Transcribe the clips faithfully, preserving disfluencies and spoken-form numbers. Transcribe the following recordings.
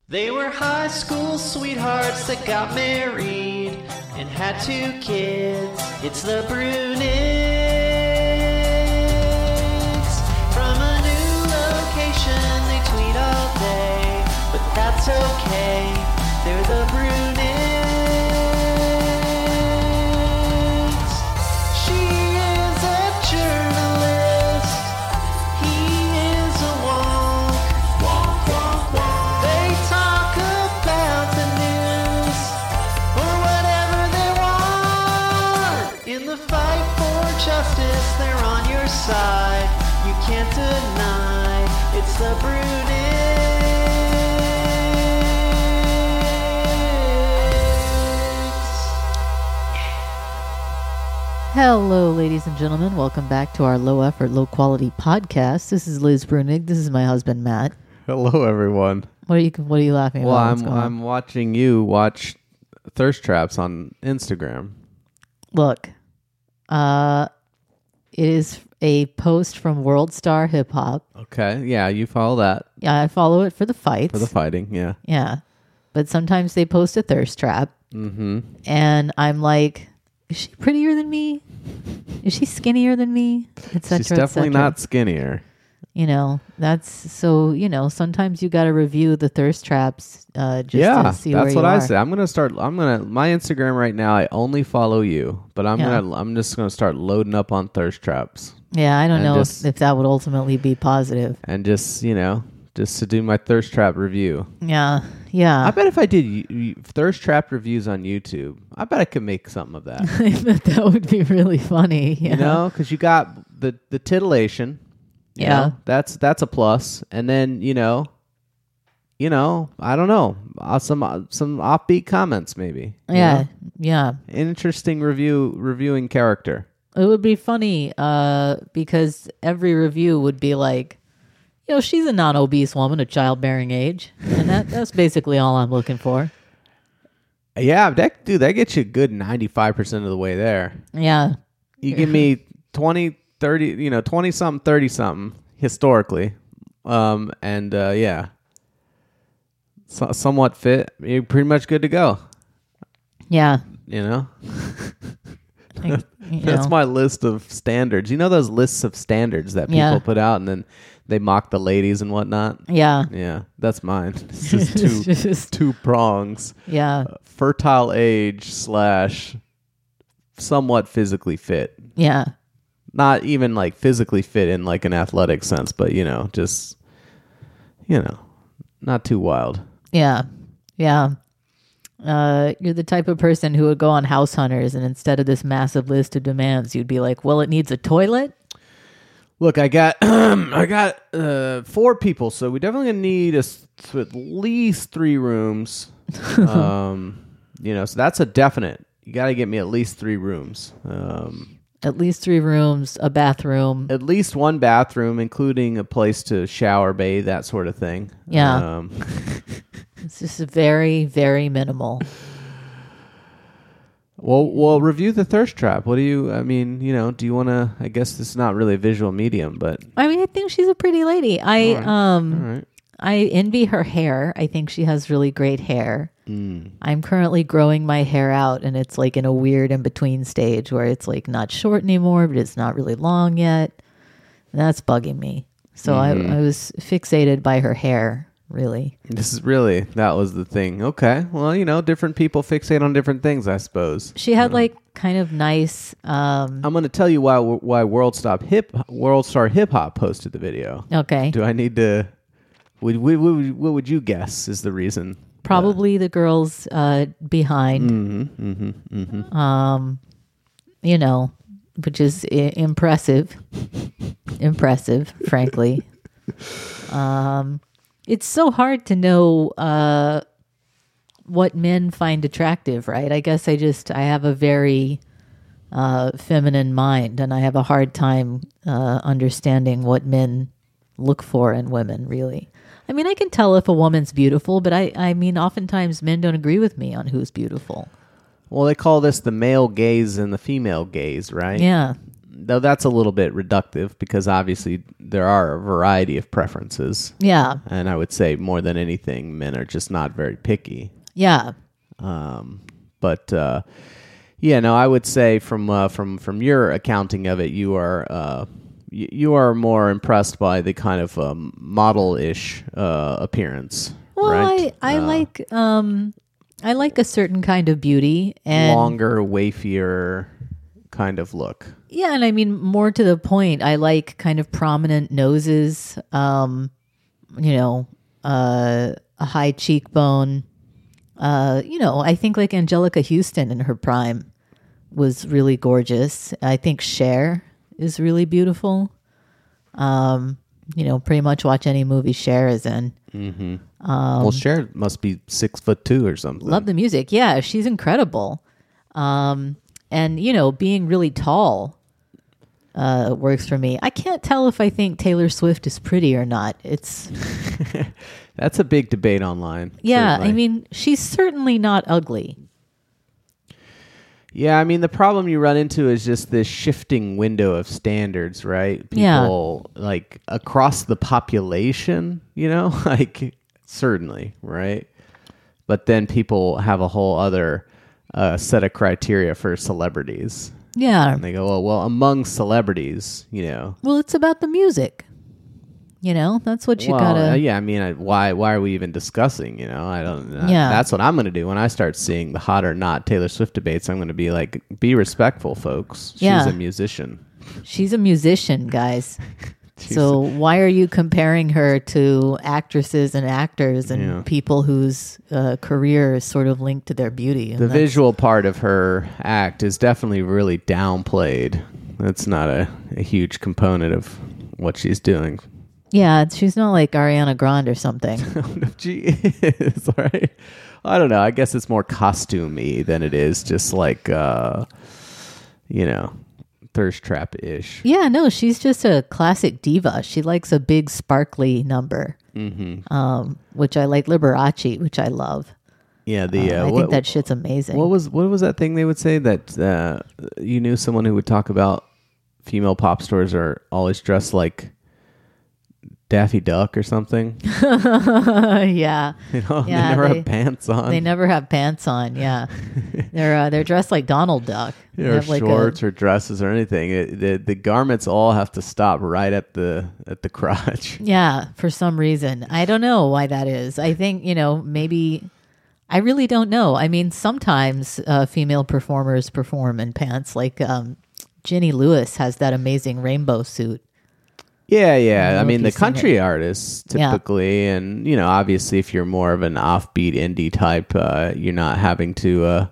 They were high school sweethearts that got married and had two kids. It's the Brunigs. From a new location, they tweet all day, but that's okay. They're the Brunigs. She is a journalist. He is a wonk. Wonk, wonk, wonk. They talk about the news or whatever they want. In the fight for justice, they're on your side. You can't deny it's the Brunigs. Hello, ladies and gentlemen. Welcome back to our low effort, low quality podcast. This is Liz Brunig. This is my husband, Matt. Hello, everyone. What are you What are you laughing Well, about? I'm I'm watching you watch thirst traps on Instagram. Look, uh, it is a post from World Star Hip Hop. Okay, yeah, you follow that Yeah, I follow it for the fights. for the fighting. Yeah. Yeah, but sometimes they post a thirst trap, Mm-hmm. and I'm like, is she prettier than me? Is she skinnier than me? Et cetera, She's et definitely cetera. not skinnier. You know, that's so, you know, sometimes you got to review the thirst traps uh, just Yeah, to see that's where what you I are. say. I'm gonna start. I'm gonna my Instagram right now. I only follow you, but I'm Yeah. gonna. I'm just gonna start loading up on thirst traps Yeah, I don't And know just- if, if that would ultimately be positive. and just you know just to do my thirst trap review. Yeah, yeah. I bet if I did y- y- thirst trap reviews on YouTube, I bet I could make something of that. I bet that would be really funny. Yeah. You know, because you got the the titillation. you Yeah. know, that's that's a plus. And then you know, you know, I don't know, uh, some uh, some offbeat comments maybe. you Yeah, know? yeah. Interesting review reviewing character. It would be funny uh, because every review would be like, you know, she's a non-obese woman of childbearing age. And that, that's basically all I'm looking for. Yeah, that dude, that gets you a good ninety-five percent of the way there. Yeah. You give me twenty, thirty, you know, twenty something, thirty something historically. Um, and uh, yeah, so, somewhat fit. You're pretty much good to go. Yeah. You know, Like, you that's know. my list of standards. You know those lists of standards that people Yeah. put out, and then they mock the ladies and whatnot. Yeah. Yeah, that's mine. It's just two Just- two prongs: yeah. fertile age slash somewhat physically fit. Yeah. Not even like physically fit in like an athletic sense, but you know, just you know, not too wild. Yeah. Yeah. Uh, you're the type of person who would go on House Hunters, and instead of this massive list of demands, you'd be like, well, it needs a toilet. Look, I got I got uh, four people, so we definitely gonna need a, s- at least three rooms. um, you know, so that's a definite. You got to get me at least three rooms. Um, At least three rooms, a bathroom. at least one bathroom, including a place to shower, bathe, that sort of thing. Yeah. Um, It's just very, very minimal. well, well, review the thirst trap. What do you? I mean, you know, do you want to? I guess this is not really a visual medium, but I mean, I think she's a pretty lady. I All right. um all right. I envy her hair. I think she has really great hair. Mm. I'm currently growing my hair out, and it's like in a weird in between stage where it's like not short anymore, but it's not really long yet. And that's bugging me. So Mhm. I, I was fixated by her hair, really. This is really that was the thing. Okay, well, you know, different people fixate on different things, I suppose. She had like kind of nice. Um, I'm going to tell you why why World Stop Hip World Star Hip Hop posted the video. okay, Do I need to? Would, would, would, what would you guess is the reason? probably the girls uh, behind. Mm-hmm, mm-hmm, mm-hmm. Um, you know, which is I- impressive, impressive, frankly. Um, it's so hard to know uh, what men find attractive, right? I guess I just I have a very uh, feminine mind, and I have a hard time uh, understanding what men look for in women. Really, I mean, I can tell if a woman's beautiful, but I I mean, oftentimes men don't agree with me on who's beautiful. Well, they call this the male gaze and the female gaze, right? Yeah. though that's a little bit reductive because obviously there are a variety of preferences. Yeah. And I would say more than anything, men are just not very picky. Yeah. Um, but uh, yeah, no, I would say from uh, from from your accounting of it, you are uh, y- you are more impressed by the kind of um, model-ish uh, appearance. Well, right? I, I Uh, like um I like a certain kind of beauty and longer, wafier kind of look. yeah, and I mean more to the point, I like kind of prominent noses, um, you know, uh, a high cheekbone. Uh, you know, I think like Angelica Houston in her prime was really gorgeous. I think Cher is really beautiful. Um, you know, pretty much watch any movie Cher is in. Mm-hmm. Um, well, Cher must be six foot two or something. Love the music. Yeah, she's incredible. Um, and, you know, being really tall uh, works for me. I can't tell if I think Taylor Swift is pretty or not. It's That's a big debate online. yeah, certainly. I mean, she's certainly not ugly. Yeah, I mean, the problem you run into is just this shifting window of standards, right? Yeah. People, like, across the population, you know? Like, certainly, right? But then people have a whole other uh, set of criteria for celebrities. Yeah. And they go, well, well, among celebrities, you know. Well, it's about the music. You know, that's what you well, gotta. uh, yeah, I mean, I, why why are we even discussing, you know? I don't know. Yeah. That's what I'm going to do when I start seeing the hot or not Taylor Swift debates. I'm going to be like, be respectful, folks. She's Yeah. a musician. She's a musician, guys. She's So why are you comparing her to actresses and actors and Yeah. people whose uh, career is sort of linked to their beauty? And The that's- visual part of her act is definitely really downplayed. That's not a, a huge component of what she's doing. Yeah, she's not like Ariana Grande or something. She is, right? I don't know. I guess it's more costume-y than it is just like, uh, you know, thirst trap-ish. Yeah, no, she's just a classic diva. She likes a big sparkly number, Mm-hmm. um, which I like Liberace, which I love. Yeah, the Uh, uh, I what, think that shit's amazing. what was what was that thing they would say that uh, you knew someone who would talk about female pop stars are always dressed like Daffy Duck or something? yeah, You know, Yeah, they never they- have pants on. they never have pants on. Yeah, they're uh, they're dressed like Donald Duck. They or have like a- shorts or dresses or anything. It, the the garments all have to stop right at the at the crotch. Yeah, for some reason. I don't know why that is. I think, you know, maybe I really don't know. I mean, sometimes uh, female performers perform in pants. Like um, Ginny Lewis has that amazing rainbow suit. Yeah, I yeah. don't I, know mean, if the you've seen country artists Yeah. typically, and you know, obviously, if you're more of an offbeat indie type, uh, you're not having to uh,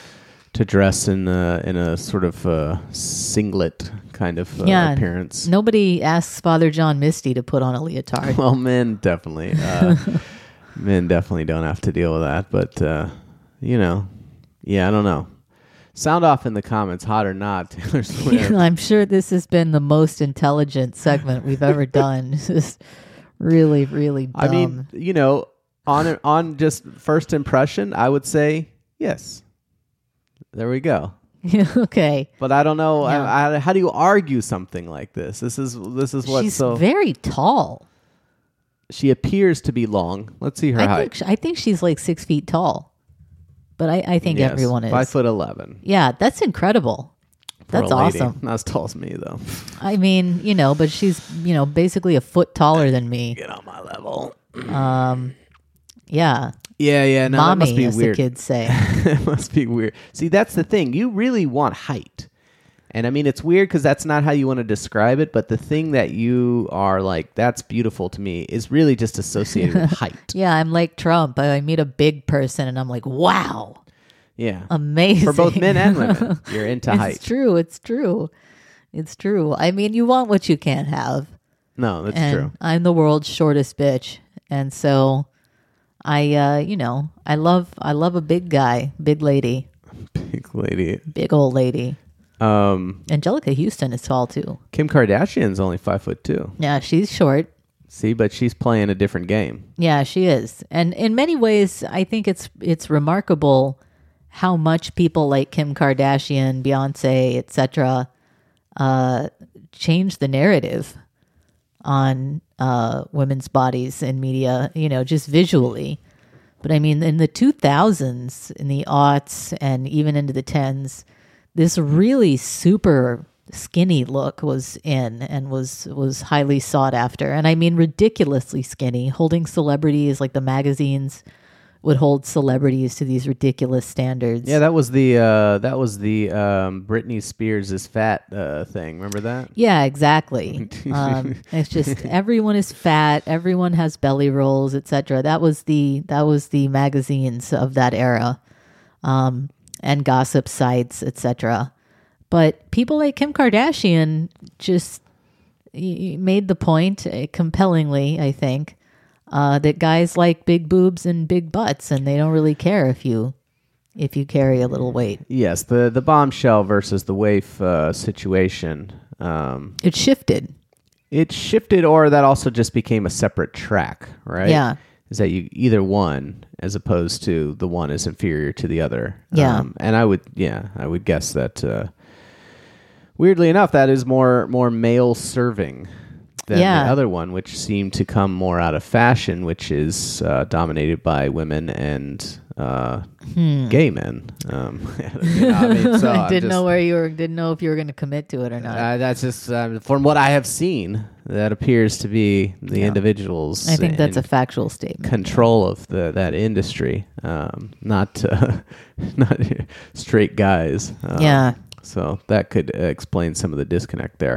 to dress in a, in a sort of uh, singlet kind of uh, Yeah. appearance. Nobody asks Father John Misty to put on a leotard. Well, men definitely, uh, men definitely don't have to deal with that. But uh, you know, yeah, I don't know. Sound off in the comments, hot or not, Taylor Swift. I'm sure this has been the most intelligent segment we've ever done. This is really, really dumb. I mean, you know, on on just first impression, I would say yes. There we go. okay. But I don't know. Yeah. I, I, how do you argue something like this? This is this is what. She's So very tall. she appears to be long. Let's see her I height. think, sh- I think she's like six feet tall. But I, I think Yes, everyone is. five foot eleven. Yeah, that's incredible. for a That's lady. awesome. Not as tall as me though. I mean, you know, but she's, you know, basically a foot taller than me. Get on my level. Um, yeah. Yeah, yeah. No, that Mommy, must be as weird. the kids say. It must be weird. See, that's the thing. You really want height. And I mean, it's weird because that's not how you want to describe it. But the thing that you are like, that's beautiful to me, is really just associated with height. Yeah, I'm like Trump. I meet a big person and I'm like, wow, Yeah. amazing. For both men and women, you're into it's height. true. It's true. It's true. I mean, you want what you can't have. No, that's and true. I'm the world's shortest bitch. And so I, uh, you know, I love, I love a big guy, big lady, Big lady. big old lady. Um, Angelica Houston is tall too. Kim Kardashian's only five foot two. Yeah, she's short. See, but she's playing a different game. Yeah, she is. And in many ways, I think it's it's remarkable how much people like Kim Kardashian, Beyonce, et cetera, uh, changed the narrative on uh, women's bodies in media, you know, just visually. But I mean, in the two thousands, in the aughts, and even into the tens, this really super skinny look was in and was was highly sought after. And I mean, ridiculously skinny, holding celebrities, like the magazines would hold celebrities to these ridiculous standards. Yeah, that was the uh, that was the um, Britney Spears is fat uh, thing. Remember that? Yeah, exactly. um, it's just everyone is fat, everyone has belly rolls, et cetera. That was the that was the magazines of that era, um, and gossip sites, et cetera. But people like Kim Kardashian just y- made the point uh, compellingly, I think, uh, that guys like big boobs and big butts, and they don't really care if you if you carry a little weight. Yes, the the bombshell versus the waif uh, situation. Um, It shifted. it shifted, or that also just became a separate track, right? Yeah. Is that you either one as opposed to the one is inferior to the other. Yeah. Um, and I would, yeah, I would guess that, uh, weirdly enough, that is more, more male serving than Yeah. the other one, which seemed to come more out of fashion, which is uh, dominated by women and uh, gay men. Um, you know, I mean, so I I'm didn't know just- where you were. Didn't know if you were going to commit to it or not. uh, that's just um, from what I have seen. That appears to be the Yeah. individuals. I think that's in a factual statement. control of the that industry, um, not uh, not straight guys. Um, Yeah. So that could uh, explain some of the disconnect there.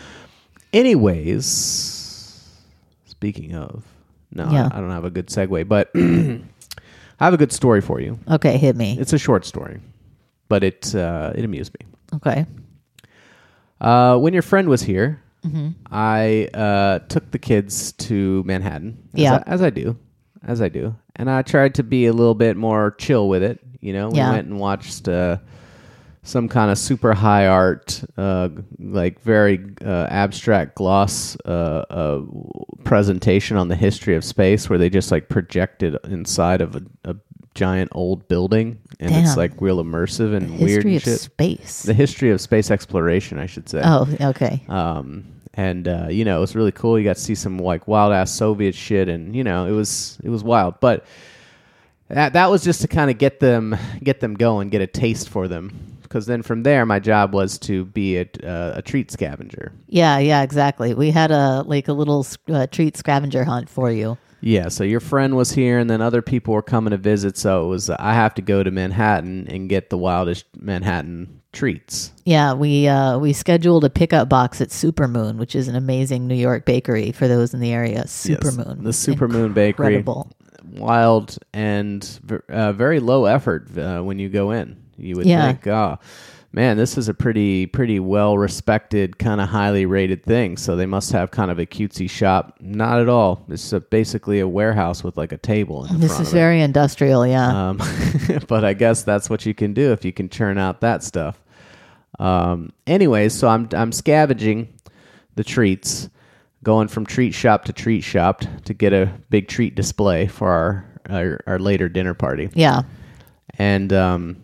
Anyways, speaking of, no, Yeah. I, I don't have a good segue, but I have a good story for you. Okay, hit me. It's a short story, but it uh, it amused me. Okay. Uh, when your friend was here, Mm-hmm. I uh, took the kids to Manhattan. As Yeah. I, as I do, as I do, and I tried to be a little bit more chill with it. You know, we Yeah. went and watched uh, some kind of super high art, uh, like very uh, abstract gloss uh, uh, presentation on the history of space, where they just like projected inside of a, a giant old building, and it's Damn. like real immersive and weird History and of shit. space. The history of space exploration, I should say. Oh, okay. Um, and uh, you know, it was really cool. You got to see some like wild ass Soviet shit, and you know, it was it was wild. But that that was just to kind of get them get them going, get a taste for them. Because then from there, my job was to be a, uh, a treat scavenger. Yeah, yeah, exactly. We had a like a little uh, treat scavenger hunt for you. Yeah, so your friend was here, and then other people were coming to visit. So it was uh, I have to go to Manhattan and get the wildest Manhattan treats. Yeah, we uh, we scheduled a pickup box at Supermoon, which is an amazing New York bakery for those in the area. Supermoon, the Supermoon Bakery. incredible. Wild and ver- uh, very low effort uh, when you go in. You would Yeah. think, oh, man, this is a pretty pretty well respected, kind of highly rated thing. So they must have kind of a cutesy shop. Not at all. It's a, basically a warehouse with like a table in the This front is of it. very industrial. Yeah, Um, but I guess that's what you can do if you can churn out that stuff. Um, anyways, so I'm I'm scavenging the treats, going from treat shop to treat shop to get a big treat display for our our, our later dinner party. yeah, And um,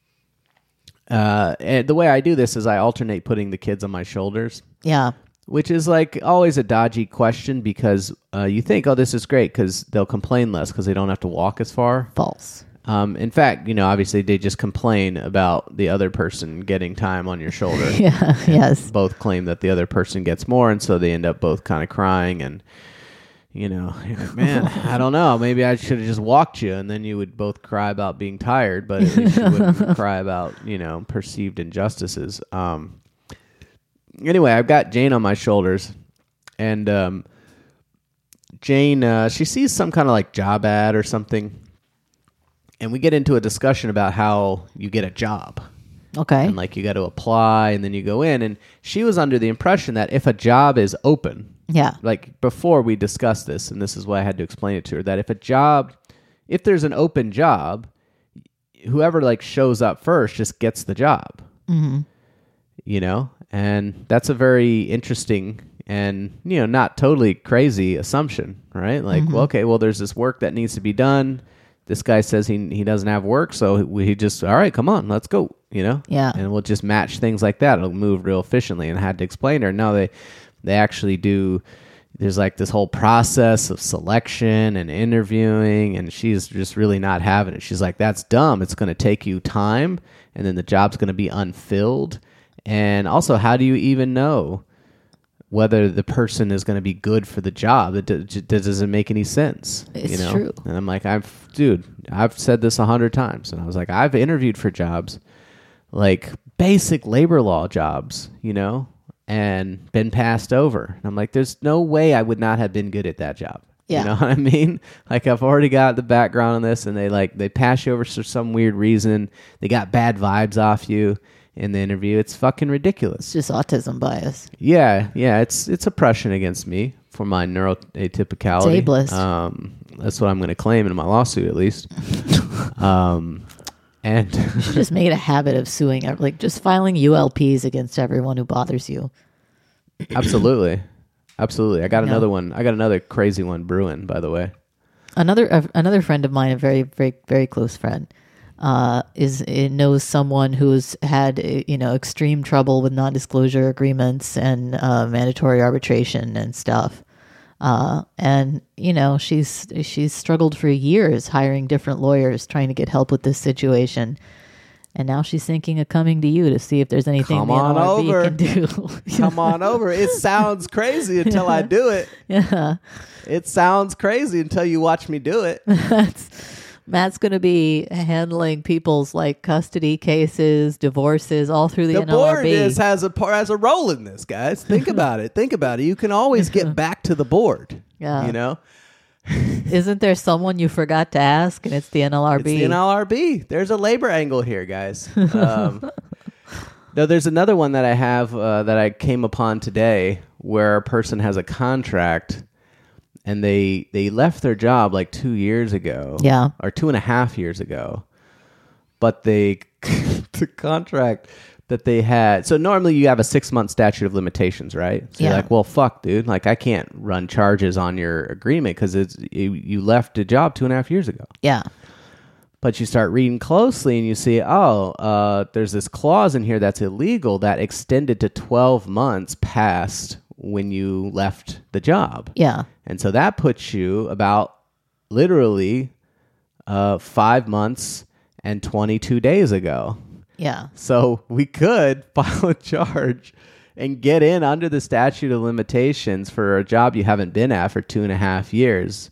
uh, and the way I do this is I alternate putting the kids on my shoulders, yeah, which is like always a dodgy question because uh, you think, oh, this is great because they'll complain less because they don't have to walk as far. false. Um, in fact, you know, obviously they just complain about the other person getting time on your shoulder. Yeah, yes, Both claim that the other person gets more, and so they end up both kind of crying. And you know, you're like, man, I don't know. Maybe I should have just walked you, and then you would both cry about being tired, but at least you wouldn't cry about, you know, perceived injustices. Um, anyway, I've got Jane on my shoulders, and um, Jane, uh, she sees some kind of like job ad or something. And we get into a discussion about how you get a job. okay, And like you got to apply and then you go in. And she was under the impression that if a job is open, yeah, like before we discussed this, and this is why I had to explain it to her, that if a job, if there's an open job, whoever like shows up first just gets the job. mm-hmm. You know? And that's a very interesting and, you know, not totally crazy assumption, right? Like, well, okay, well, there's this work that needs to be done. this guy says he he doesn't have work, so we he just, all right, come on, let's go, you know? Yeah. And we'll just match things like that. It'll move real efficiently. And I had to explain to her, no, they, they actually do, there's like this whole process of selection and interviewing, and she's just really not having it. She's like, that's dumb. It's going to take you time, and then the job's going to be unfilled. And also, how do you even know whether the person is going to be good for the job? It, d- it doesn't make any sense. It's you know? true. And I'm like, I've, dude, I've said this a hundred times. And I was like, I've interviewed for jobs, like basic labor law jobs, you know, and been passed over. And I'm like, there's no way I would not have been good at that job. Yeah. You know what I mean? Like, I've already got the background on this, and they like, they pass you over for some weird reason. They got bad vibes off you in the interview. It's fucking ridiculous. It's just autism bias. Yeah, yeah, it's it's oppression against me for my neuroatypicality. It's ableist. Um, that's what I'm going to claim in my lawsuit, at least. um, and You should just make it a habit of suing, ev- like just filing U L Ps against everyone who bothers you. absolutely, absolutely. I got Yeah. another one. I got another crazy one brewing, by the way. Another uh, another friend of mine, a very very very close friend, uh, is it knows someone who's had uh, you know extreme trouble with non-disclosure agreements and uh, mandatory arbitration and stuff. Uh, and you know she's she's struggled for years hiring different lawyers trying to get help with this situation, and now she's thinking of coming to you to see if there's anything Come the on N L R B over. can do. Come on over. It sounds crazy until I do it. Yeah, It sounds crazy until you watch me do it. that's Matt's going to be handling people's like custody cases, divorces, all through the, The N L R B. board is, has a par- has a role in this, guys. Think about it. Think about it. You can always get back to the board. Yeah. You know, Isn't there someone you forgot to ask, and it's the N L R B? it's the N L R B. There's a labor angle here, guys. Um, no, there's another one that I have uh, that I came upon today, where a person has a contract, and they they left their job like two years ago, Yeah. or two and a half years ago, but they the contract that they had. So normally you have a six month statute of limitations, right? So Yeah. you're like, well, fuck, dude. Like, I can't run charges on your agreement because it's you, you left a job two and a half years ago. Yeah. But you start reading closely and you see, oh, uh, there's this clause in here that's illegal that extended to twelve months past when you left the job. Yeah. And so that puts you about literally uh, five months and twenty-two days ago. Yeah. So we could file a charge and get in under the statute of limitations for a job you haven't been at for two and a half years.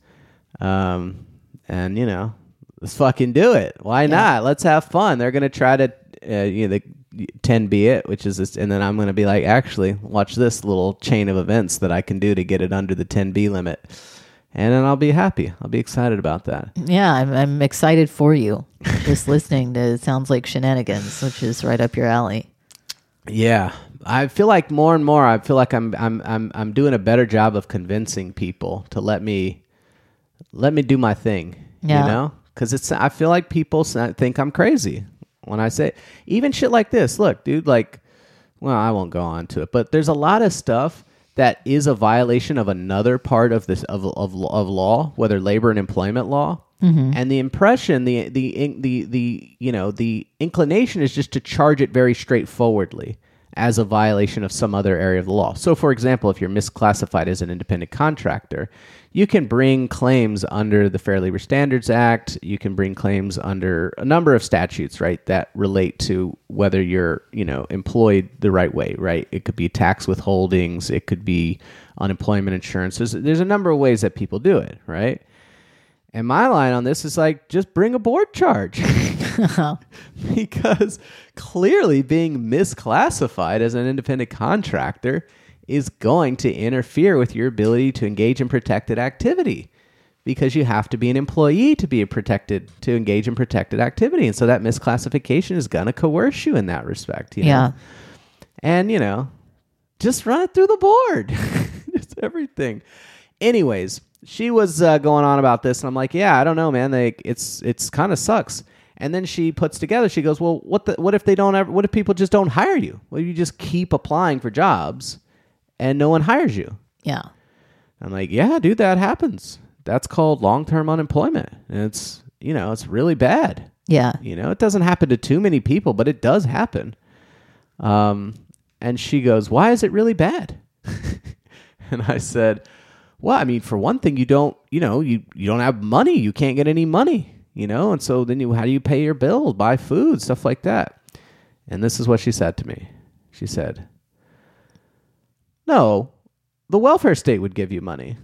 Um, and, you know, let's fucking do it. Why Yeah. not? Let's have fun. They're going to try to, uh, you know, the ten B it, which is this, and then I'm going to be like, actually, watch this little chain of events that I can do to get it under the ten B limit. And then I'll be happy. I'll be excited about that. Yeah. I'm, I'm excited for you. Just listening to it sounds like shenanigans, which is right up your alley. Yeah, I feel like more and more. I feel like I'm I'm I'm I'm doing a better job of convincing people to let me let me do my thing. Yeah. You know, because it's I feel like people s- think I'm crazy when I say even shit like this. Look, dude, like, well, I won't go on to it, but there's a lot of stuff that is a violation of another part of this of of, of law, whether labor and employment law. Mm-hmm. And the impression, the the the the you know the inclination is just to charge it very straightforwardly as a violation of some other area of the law. So, for example, if you're misclassified as an independent contractor, you can bring claims under the Fair Labor Standards Act. You can bring claims under a number of statutes, right, that relate to whether you're, you know, employed the right way, right? It could be tax withholdings. It could be unemployment insurance. There's, there's a number of ways that people do it, right? And my line on this is like, just bring a board charge. Because clearly being misclassified as an independent contractor is going to interfere with your ability to engage in protected activity, because you have to be an employee to be a protected, to engage in protected activity. And so that misclassification is going to coerce you in that respect. You know? Yeah. And, you know, just run it through the board. It's everything. Anyways, she was uh, going on about this, and I'm like, yeah, I don't know, man. Like, it's it's kind of sucks. And then she puts together, she goes, well, what the, what if they don't ever, what if people just don't hire you? Well, you just keep applying for jobs and no one hires you. Yeah. I'm like, yeah, dude, that happens. That's called long-term unemployment. And it's you know, it's really bad. Yeah. You know, it doesn't happen to too many people, but it does happen. Um, and she goes, why is it really bad? And I said, well, I mean, for one thing, you don't, you know, you, you don't have money. You can't get any money, you know? And so then you, how do you pay your bills, buy food, stuff like that? And this is what she said to me. She said, no, the welfare state would give you money.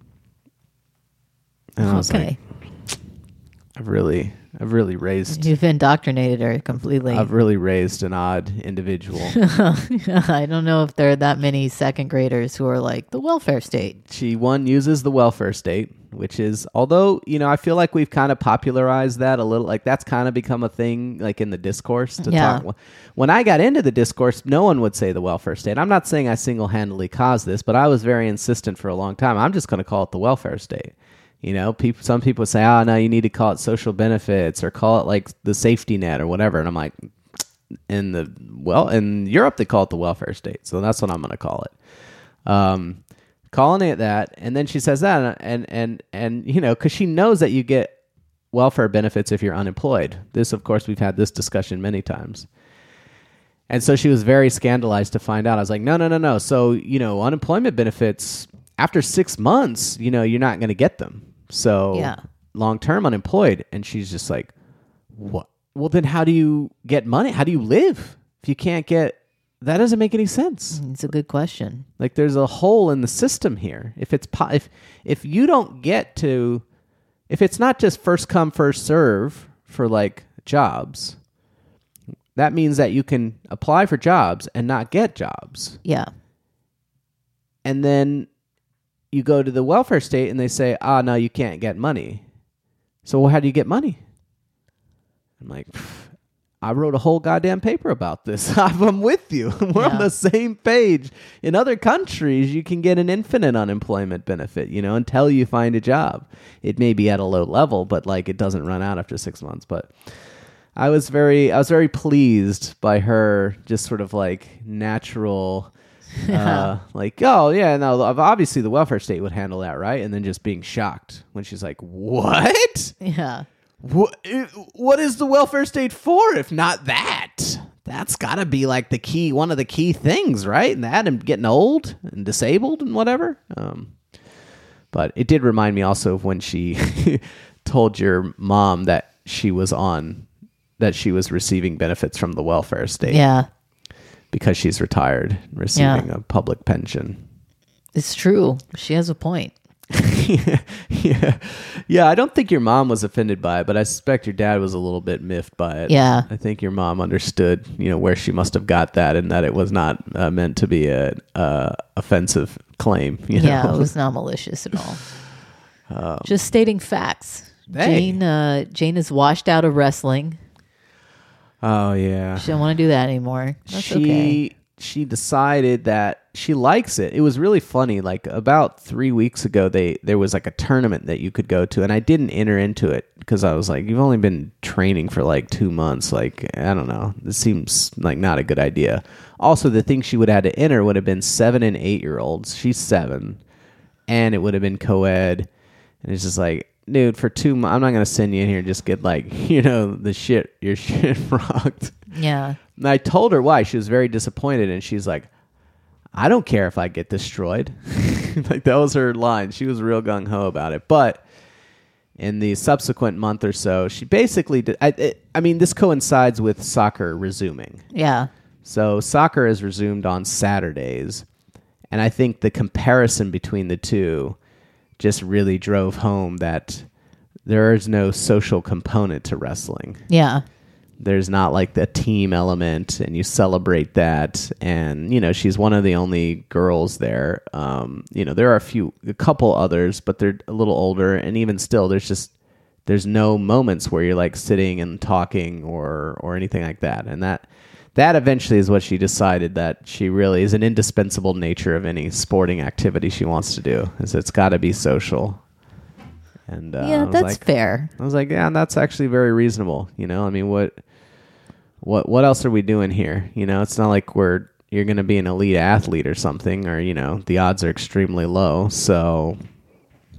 And I was Okay. like, I've really, I've really raised, You've indoctrinated her completely. I've really raised an odd individual. I don't know if there are that many second graders who are like, the welfare state. She, one, uses the welfare state, which is, although, you know, I feel like we've kind of popularized that a little, like that's kind of become a thing, like in the discourse to Yeah. talk. When I got into the discourse, no one would say the welfare state. I'm not saying I single-handedly caused this, but I was very insistent for a long time. I'm just going to call it the welfare state. You know, people, some people say, oh, no, you need to call it social benefits or call it like the safety net or whatever. And I'm like, in the, well, in Europe, they call it the welfare state. So that's what I'm going to call it. Um, calling it that. And then she says that. And, and, and, you know, because she knows that you get welfare benefits if you're unemployed. This, of course, we've had this discussion many times. And so she was very scandalized to find out. I was like, no, no, no, no. So, you know, unemployment benefits, after six months, you know, you're not going to get them. So Yeah. long-term unemployed. And she's just like, what? Well, then how do you get money? How do you live if you can't get, that doesn't make any sense. It's a good question. Like there's a hole in the system here. If it's, po- if, if you don't get to, if it's not just first come, first serve for like jobs, that means that you can apply for jobs and not get jobs. Yeah. And then you go to the welfare state and they say, ah, no, you can't get money. So well, how do you get money? I'm like, I wrote a whole goddamn paper about this. I'm with you. We're on Yeah. the same page. In other countries, you can get an infinite unemployment benefit, you know, until you find a job. It may be at a low level, but like it doesn't run out after six months. But I was very, I was very pleased by her just sort of like natural, uh, like, oh yeah, no, obviously the welfare state would handle that, right? And then just being shocked when she's like, what? Yeah. What, what is the welfare state for if not that? That's got to be like the key, one of the key things, right? And that and getting old and disabled and whatever. Um, but it did remind me also of when she told your mom that she was on, that she was receiving benefits from the welfare state. Yeah. Because she's retired, receiving Yeah. a public pension. It's true. She has a point. yeah, yeah, yeah. I don't think your mom was offended by it, but I suspect your dad was a little bit miffed by it. Yeah. I think your mom understood, you know, where she must have got that, and that it was not uh, meant to be a uh, offensive claim. You know? Yeah, it was not malicious at all. Just stating facts. Hey. Jane, uh, Jane is washed out of wrestling. Oh yeah. She don't want to do that anymore. That's she okay. she decided that she likes it. It was really funny. Like about three weeks ago, they there was like a tournament that you could go to, and I didn't enter into it because I was like, "You've only been training for like two months. Like, I don't know. This seems like not a good idea." Also, the thing she would have had to enter would have been seven and eight year olds. She's seven, and it would have been co-ed, and it's just like, dude, for two months, I'm not gonna send you in here and just get like, you know, the shit, your shit rocked. Yeah. And I told her why. She was very disappointed, and she's like, I don't care if I get destroyed. Like, that was her line. She was real gung-ho about it. But in the subsequent month or so, she basically did. I, it, I mean, this coincides with soccer resuming. Yeah. So soccer is resumed on Saturdays, and I think the comparison between the two just really drove home that there is no social component to wrestling. Yeah. There's not like the team element, and you celebrate that. And, you know, she's one of the only girls there. Um, you know, there are a few, a couple others, but they're a little older. And even still, there's just, there's no moments where you're like sitting and talking or, or anything like that. And that, that eventually is what she decided that she really is an indispensable nature of any sporting activity she wants to do, is it's got to be social. And uh, Yeah, I was that's like, fair. I was like, yeah, that's actually very reasonable. You know, I mean, what, what, what else are we doing here? You know, it's not like we're, you're going to be an elite athlete or something, or, you know, the odds are extremely low. So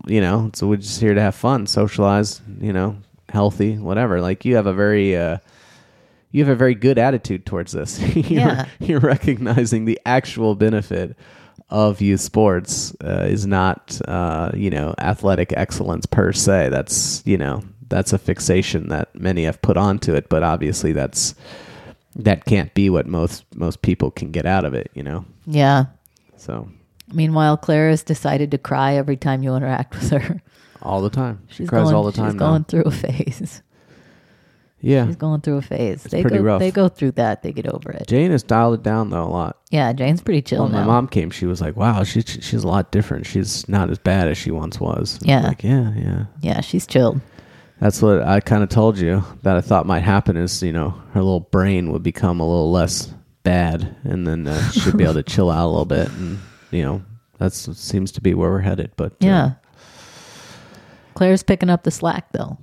you know, so we're just here to have fun, socialize, you know, healthy, whatever. Like you have a very, uh, you have a very good attitude towards this. you're, Yeah. you're recognizing the actual benefit of youth sports uh, is not, uh, you know, athletic excellence per se. That's, you know, that's a fixation that many have put onto it, but obviously that's, that can't be what most, most people can get out of it, you know? Yeah. So Meanwhile, Claire has decided to cry every time you interact with her. all the time. She She's cries going, all the time She's now. going through a phase. Yeah. She's going through a phase. they pretty go, rough. They go through that. They get over it. Jane has dialed it down though a lot. Yeah, Jane's pretty chill When now. my mom came, she was like, "Wow, she, she she's a lot different. She's not as bad as she once was." I'm Yeah. like, yeah, yeah. Yeah, she's chilled. That's what I kind of told you that I thought might happen. Is you know her little brain would become a little less bad, and then uh, she'd be able to chill out a little bit, and you know that seems to be where we're headed. But uh, Yeah. Claire's picking up the slack, though.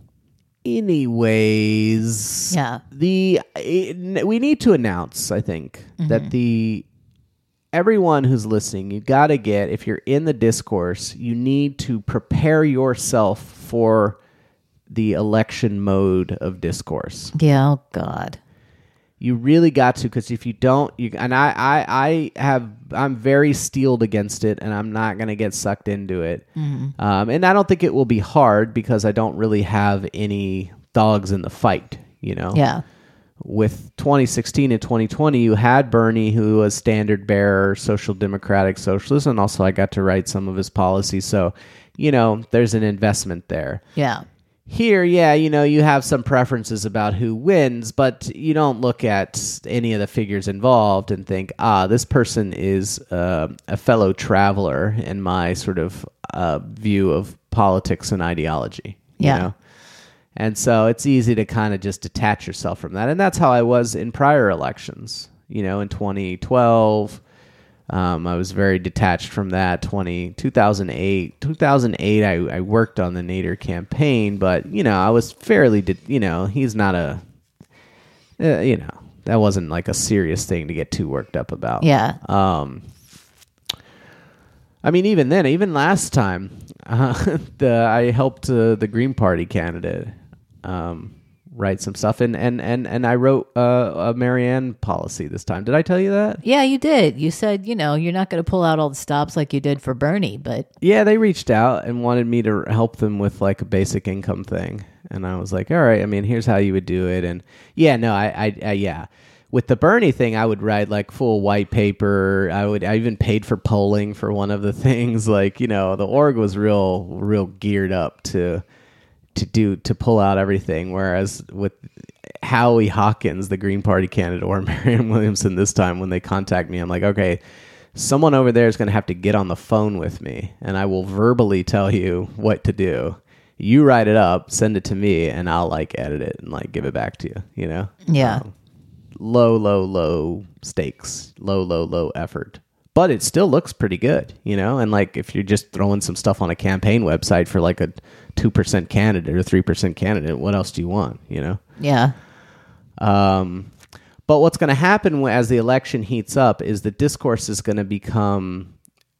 anyways, Yeah. the it, we need to announce. I think Mm-hmm. that the everyone who's listening, you got to get if you're in the discourse, you need to prepare yourself for the election mode of discourse. Yeah, oh, God. You really got to, because if you don't, you and I, I, I have, I'm very steeled against it, and I'm not going to get sucked into it. Mm-hmm. Um, and I don't think it will be hard because I don't really have any dogs in the fight. You know, Yeah. with twenty sixteen and twenty twenty, you had Bernie, who was standard bearer, social democratic socialist, and also I got to write some of his policies. So, you know, there's an investment there. Yeah. Here, yeah, you know, you have some preferences about who wins, but you don't look at any of the figures involved and think, ah, this person is uh, a fellow traveler in my sort of uh, view of politics and ideology. You Yeah. know? And so it's easy to kind of just detach yourself from that. And that's how I was in prior elections. You know, in twenty twelve, um, I was very detached from that. twenty, two thousand eight, two thousand eight, I, I worked on the Nader campaign, but, you know, I was fairly, di- you know, he's not a, uh, you know, that wasn't like a serious thing to get too worked up about. Yeah. Um, I mean, even then, even last time, uh, the I helped uh, the Green Party candidate um, write some stuff, and and and, and I wrote uh, a Marianne policy this time. Did I tell you that? Yeah, you did. You said, you know, you're not going to pull out all the stops like you did for Bernie, but Yeah, they reached out and wanted me to help them with like a basic income thing, and I was like, all right. I mean, here's how you would do it, and yeah, no, I, I, I yeah. With the Bernie thing, I would write like full white paper. I would, I even paid for polling for one of the things. Like, you know, the org was real, real geared up to, to do, to pull out everything. Whereas with Howie Hawkins, the Green Party candidate, or Marianne Williamson this time, when they contact me, I'm like, okay, someone over there is going to have to get on the phone with me, and I will verbally tell you what to do. You write it up, send it to me, and I'll like edit it and like give it back to you, you know? yeah. Um, low, low, low stakes, low, low, low effort. But it still looks pretty good, you know? And like if you're just throwing some stuff on a campaign website for like a two percent candidate or three percent candidate, what else do you want, you know? Yeah. Um, but what's going to happen wh- as the election heats up is the discourse is going to become,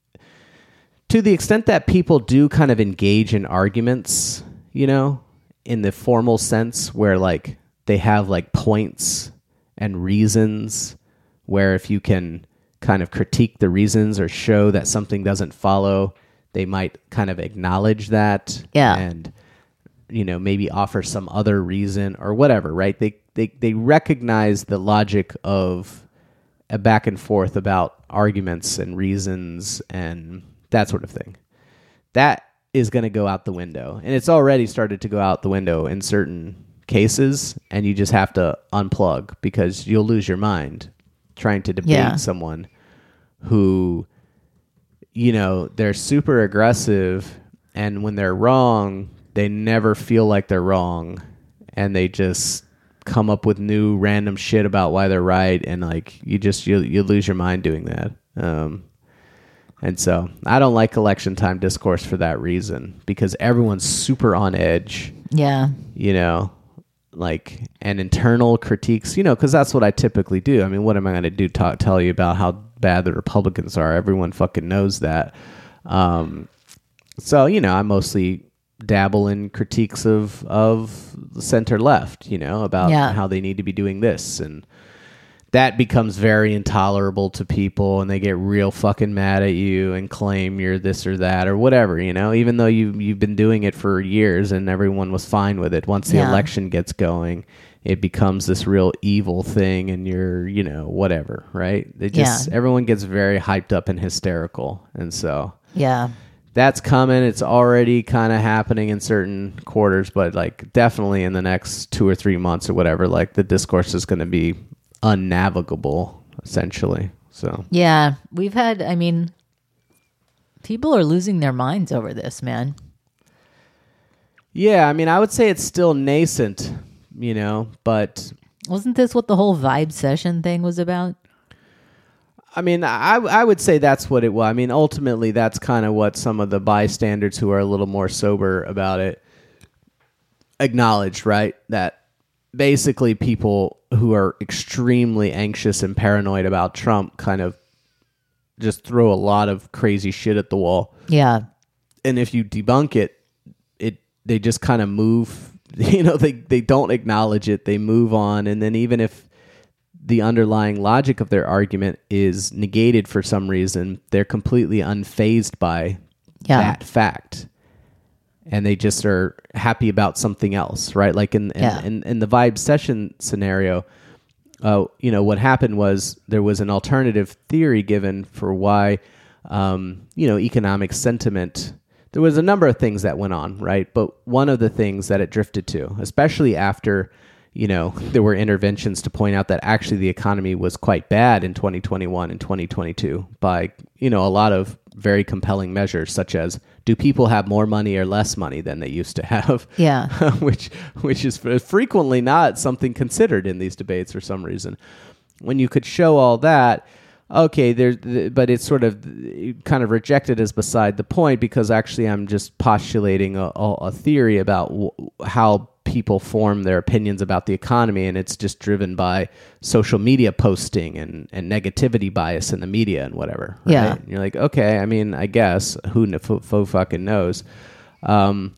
to the extent that people do kind of engage in arguments, you know, in the formal sense where like they have like points and reasons, where if you can kind of critique the reasons or show that something doesn't follow, they might kind of acknowledge that. Yeah. And, you know, maybe offer some other reason or whatever, right? They, they, they recognize the logic of a back and forth about arguments and reasons and that sort of thing. That is going to go out the window. And it's already started to go out the window in certain cases, and you just have to unplug because you'll lose your mind trying to debate Yeah. someone who, you know, they're super aggressive, and when they're wrong, they never feel like they're wrong, and they just come up with new random shit about why they're right, and like you just you you lose your mind doing that. Um, and so I don't like election time discourse for that reason, because everyone's super on edge, Yeah. you know, like, and internal critiques, you know, because that's what I typically do. I mean, what am I going to do? Talk, tell you about how bad the Republicans are? Everyone fucking knows that. Um, so, you know, I mostly dabble in critiques of, of the center left, you know, about Yeah. how they need to be doing this. And that becomes very intolerable to people, and they get real fucking mad at you and claim you're this or that or whatever, you know, even though you, you've been doing it for years and everyone was fine with it. Once the Yeah. election gets going, it becomes this real evil thing, and you're, you know, whatever, right? They just, Yeah. everyone gets very hyped up and hysterical. And so Yeah. that's coming. It's already kind of happening in certain quarters, but like definitely in the next two or three months or whatever, like the discourse is going to be unnavigable, essentially. So Yeah. We've had, I mean, people are losing their minds over this, man. yeah, I mean, I would say it's still nascent, you know, but Wasn't this what the whole vibe session thing was about? I mean, I I would say that's what it was. I mean, ultimately, that's kind of what some of the bystanders who are a little more sober about it acknowledged, right? That basically people who are extremely anxious and paranoid about Trump kind of just throw a lot of crazy shit at the wall. Yeah. And if you debunk it, it they just kind of move, you know, they, they don't acknowledge it. They move on. And then even if the underlying logic of their argument is negated for some reason, they're completely unfazed by Yeah. that fact. And they just are happy about something else, right? Like in in, Yeah. in, in the vibe session scenario, uh, you know, what happened was there was an alternative theory given for why, um, you know, economic sentiment. There was a number of things that went on, right? But one of the things that it drifted to, especially after, you know, there were interventions to point out that actually the economy was quite bad in twenty twenty-one and twenty twenty-two by, you know, a lot of very compelling measures, such as do people have more money or less money than they used to have? Yeah. which which is frequently not something considered in these debates for some reason. When you could show all that, okay, there's, but it's sort of kind of rejected as beside the point, because actually I'm just postulating a, a theory about w- how people form their opinions about the economy, and it's just driven by social media posting and, and negativity bias in the media and whatever. Right? Yeah. And you're like, okay, I mean, I guess who kn- fo- fo- fucking knows. Um,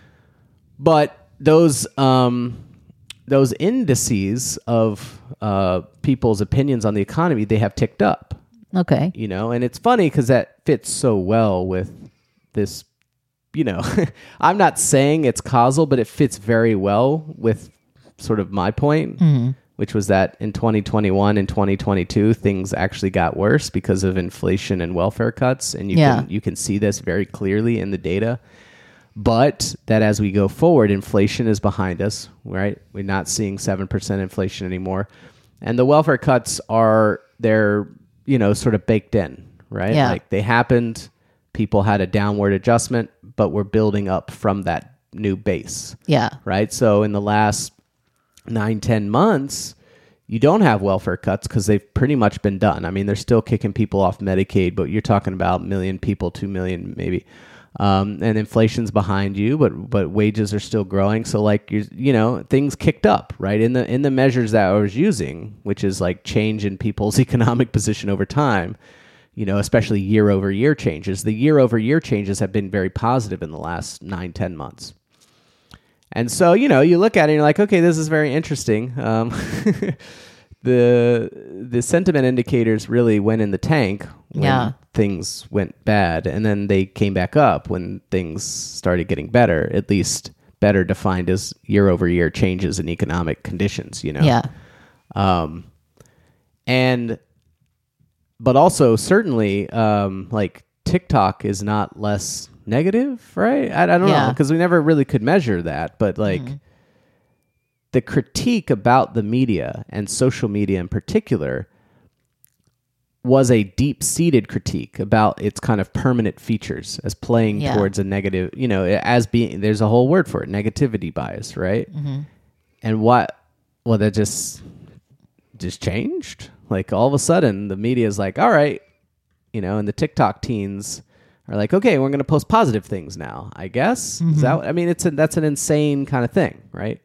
but those um, those indices of uh, people's opinions on the economy, they have ticked up. Okay. You know, and it's funny because that fits so well with this, you know, I'm not saying it's causal, but it fits very well with sort of my point, Mm-hmm. which was that in twenty twenty-one and twenty twenty-two, things actually got worse because of inflation and welfare cuts. And you Yeah. can you can see this very clearly in the data. But that as we go forward, inflation is behind us, right? We're not seeing seven percent inflation anymore. And the welfare cuts are, they're, you know, sort of baked in, right? Yeah. Like they happened, people had a downward adjustment, but we're building up from that new base, Yeah. right? So in the last nine, ten months, you don't have welfare cuts because they've pretty much been done. I mean, they're still kicking people off Medicaid, but you're talking about a million people, two million maybe. Um, and inflation's behind you, but but wages are still growing. So like you you know things kicked up, right? In the in the measures that I was using, which is like change in people's economic position over time, you know, especially year over year changes. The year over year changes have been very positive in the last nine ten months. And so you know you look at it and you're like, okay, this is very interesting. Um, the the sentiment indicators really went in the tank when Yeah. things went bad, and then they came back up when things started getting better, at least better defined as year over year changes in economic conditions, you know? Yeah. Um, and, but also certainly, um, like TikTok is not less negative, right? I, I don't know, Yeah. because we never really could measure that, but like, the critique about the media and social media in particular was a deep-seated critique about its kind of permanent features as playing Yeah. towards a negative, you know, as being, there's a whole word for it, negativity bias, right? Mm-hmm. And what, well, that just, just changed. Like all of a sudden the media is like, all right, you know, and the TikTok teens are like, okay, we're going to post positive things now, I guess. Is that, I mean, it's a, that's an insane kind of thing, right?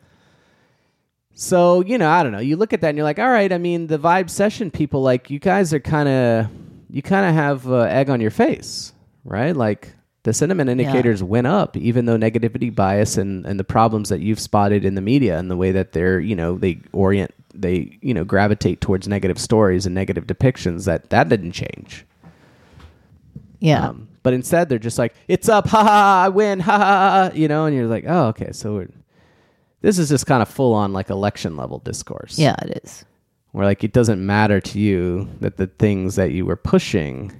So, you know, I don't know. You look at that and you're like, all right, I mean, the vibe session people, like, you guys are kind of, you kind of have uh, egg on your face, right? Like, The sentiment indicators went up, even though negativity bias and, and the problems that you've spotted in the media and the way that they're, you know, they orient, they, you know, gravitate towards negative stories and negative depictions, that that didn't change. Yeah. Um, but instead, they're just like, it's up, ha ha, I win, ha ha, you know, and you're like, oh, okay, so we're, this is just kind of full on like election level discourse. Yeah, it is. Where like it doesn't matter to you that the things that you were pushing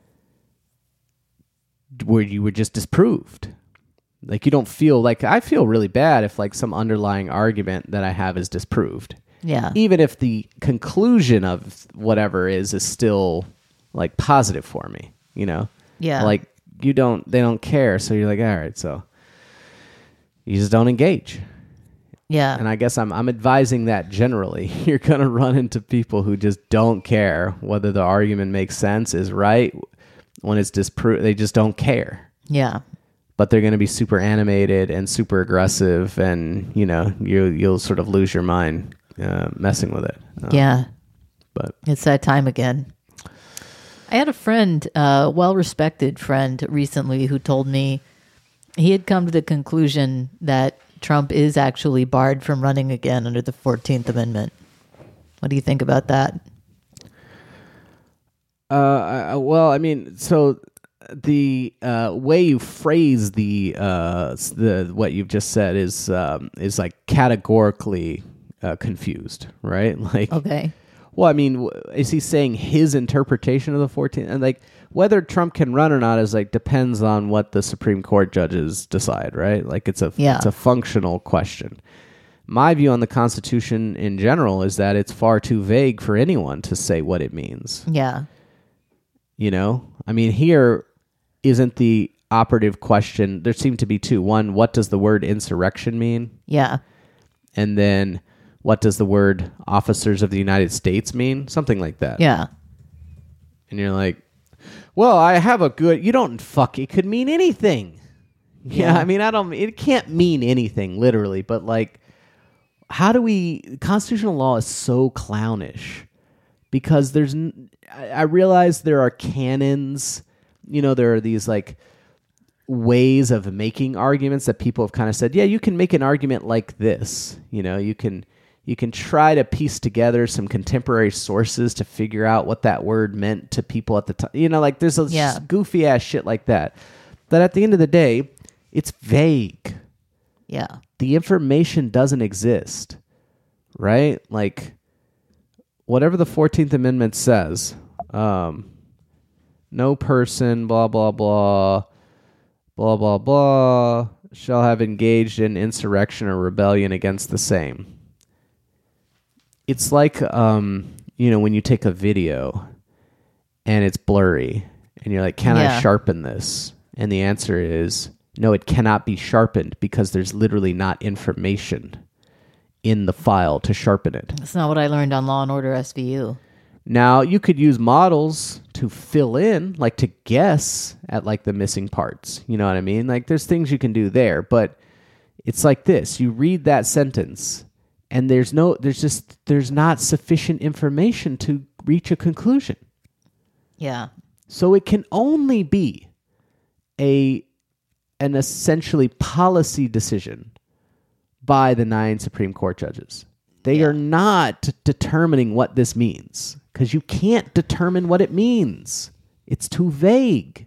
where you were just disproved. Like you don't feel like, I feel really bad if like some underlying argument that I have is disproved. Yeah. Even if the conclusion of whatever is is still like positive for me, you know? Yeah. Like you don't, they don't care. So you're like, all right, so you just don't engage. Yeah. And I guess I'm I'm advising that generally. You're going to run into people who just don't care whether the argument makes sense, is right, when it's disproved. They just don't care. Yeah. But they're going to be super animated and super aggressive, and you know you you'll sort of lose your mind uh, messing with it. Um, Yeah. But It's that time again. I had a friend, a uh, well-respected friend recently, who told me he had come to the conclusion that Trump is actually barred from running again under the fourteenth Amendment. What do you think about that? Uh, I- well, I mean, so the uh, way you phrase the uh, s- the what you've just said is um, is like categorically uh, confused, right? Like, Okay. well, I mean, w- is he saying his interpretation of the fourteenth? And like, whether Trump can run or not is like depends on what the Supreme Court judges decide, right? Like, it's a Yeah. it's a functional question. My view on the Constitution in general is that it's far too vague for anyone to say what it means. Yeah. You know, I mean, here isn't the operative question. There seem to be two. One, what does the word insurrection mean? Yeah. And then, what does the word officers of the United States mean? Something like that. Yeah. And you're like, well, I have a good, you don't fuck, it could mean anything. Yeah. Yeah. I mean, I don't, it can't mean anything literally, but like, how do we, constitutional law is so clownish because there's, n- I I realize there are canons, you know, there are these like ways of making arguments that people have kind of said, yeah, you can make an argument like this, you know, you can, you can try to piece together some contemporary sources to figure out what that word meant to people at the time. You know, like there's a Yeah. goofy ass shit like that. But at the end of the day, it's vague. Yeah. The information doesn't exist, right? Like whatever the fourteenth Amendment says, um, no person, blah, blah, blah, blah, blah, blah, shall have engaged in insurrection or rebellion against the same. It's like, um, you know, when you take a video and it's blurry and you're like, can Yeah. I sharpen this? And the answer is no, it cannot be sharpened because there's literally not information in the file to sharpen it. That's not what I learned on Law and Order S V U. Now, you could use models to fill in, like to guess at like the missing parts. You know what I mean? Like there's things you can do there, but it's like this. You read that sentence and there's no there's just there's not sufficient information to reach a conclusion. Yeah. So it can only be a an essentially policy decision by the nine Supreme Court judges. They Yeah. are not determining what this means because you can't determine what it means. It's too vague.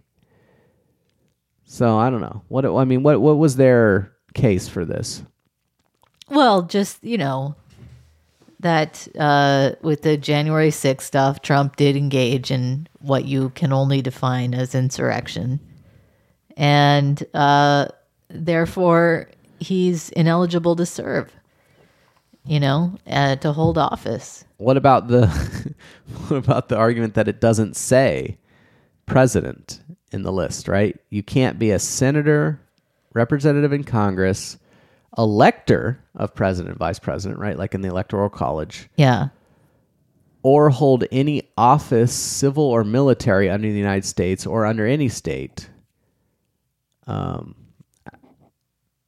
So I don't know. What I mean, what what was their case for this? Well, just, you know, that uh, with the January sixth stuff, Trump did engage in what you can only define as insurrection. And uh, therefore, he's ineligible to serve, you know, uh, to hold office. What about the what about the argument that it doesn't say president in the list, right? You can't be a senator, representative in Congress, elector of president, vice president, right? Like in the Electoral College, Yeah. or hold any office, civil or military, under the United States or under any state. Um.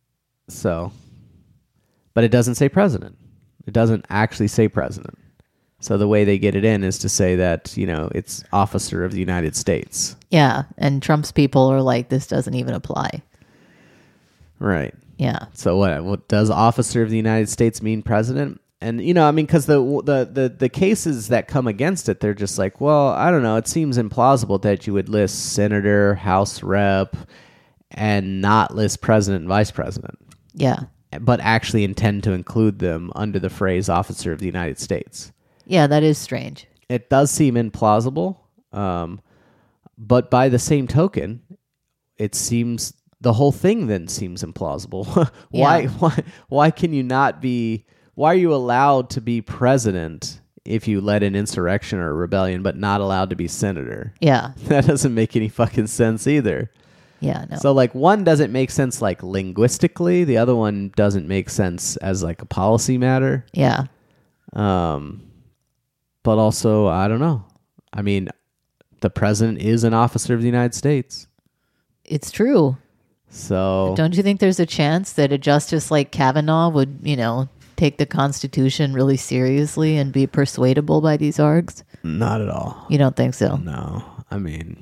So, but it doesn't say president. It doesn't actually say president. So the way they get it in is to say that, you know, it's officer of the United States. Yeah. And Trump's people are like, this doesn't even apply. Right. Yeah. So what, what does officer of the United States mean president? And, you know, I mean, because the, the, the, the cases that come against it, they're just like, well, I don't know. It seems implausible that you would list senator, House rep, and not list president and vice president. Yeah. But actually intend to include them under the phrase officer of the United States. Yeah, that is strange. It does seem implausible. Um, but by the same token, it seems the whole thing then seems implausible. why, Yeah. why, why can you not be, why are you allowed to be president if you led an insurrection or a rebellion, but not allowed to be senator? Yeah. That doesn't make any fucking sense either. Yeah, no. So like one doesn't make sense like linguistically, the other one doesn't make sense as like a policy matter. yeah. Um, but also, I don't know. I mean, the president is an officer of the United States. It's true. So Don't you think there's a chance that a justice like Kavanaugh would, you know, take the Constitution really seriously and be persuadable by these args? not at all. You don't think so? No. I mean,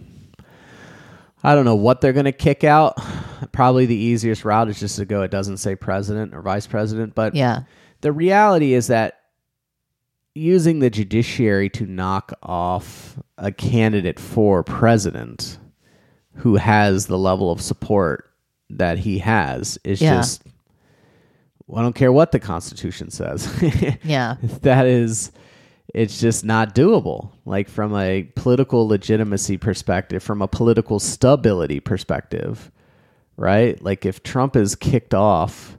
I don't know what they're going to kick out. Probably the easiest route is just to go, it doesn't say president or vice president. But Yeah. the reality is that using the judiciary to knock off a candidate for president who has the level of support that he has is Yeah. just, well, I don't care what the Constitution says. Yeah. That is, it's just not doable. Like from a political legitimacy perspective, from a political stability perspective, right? Like if Trump is kicked off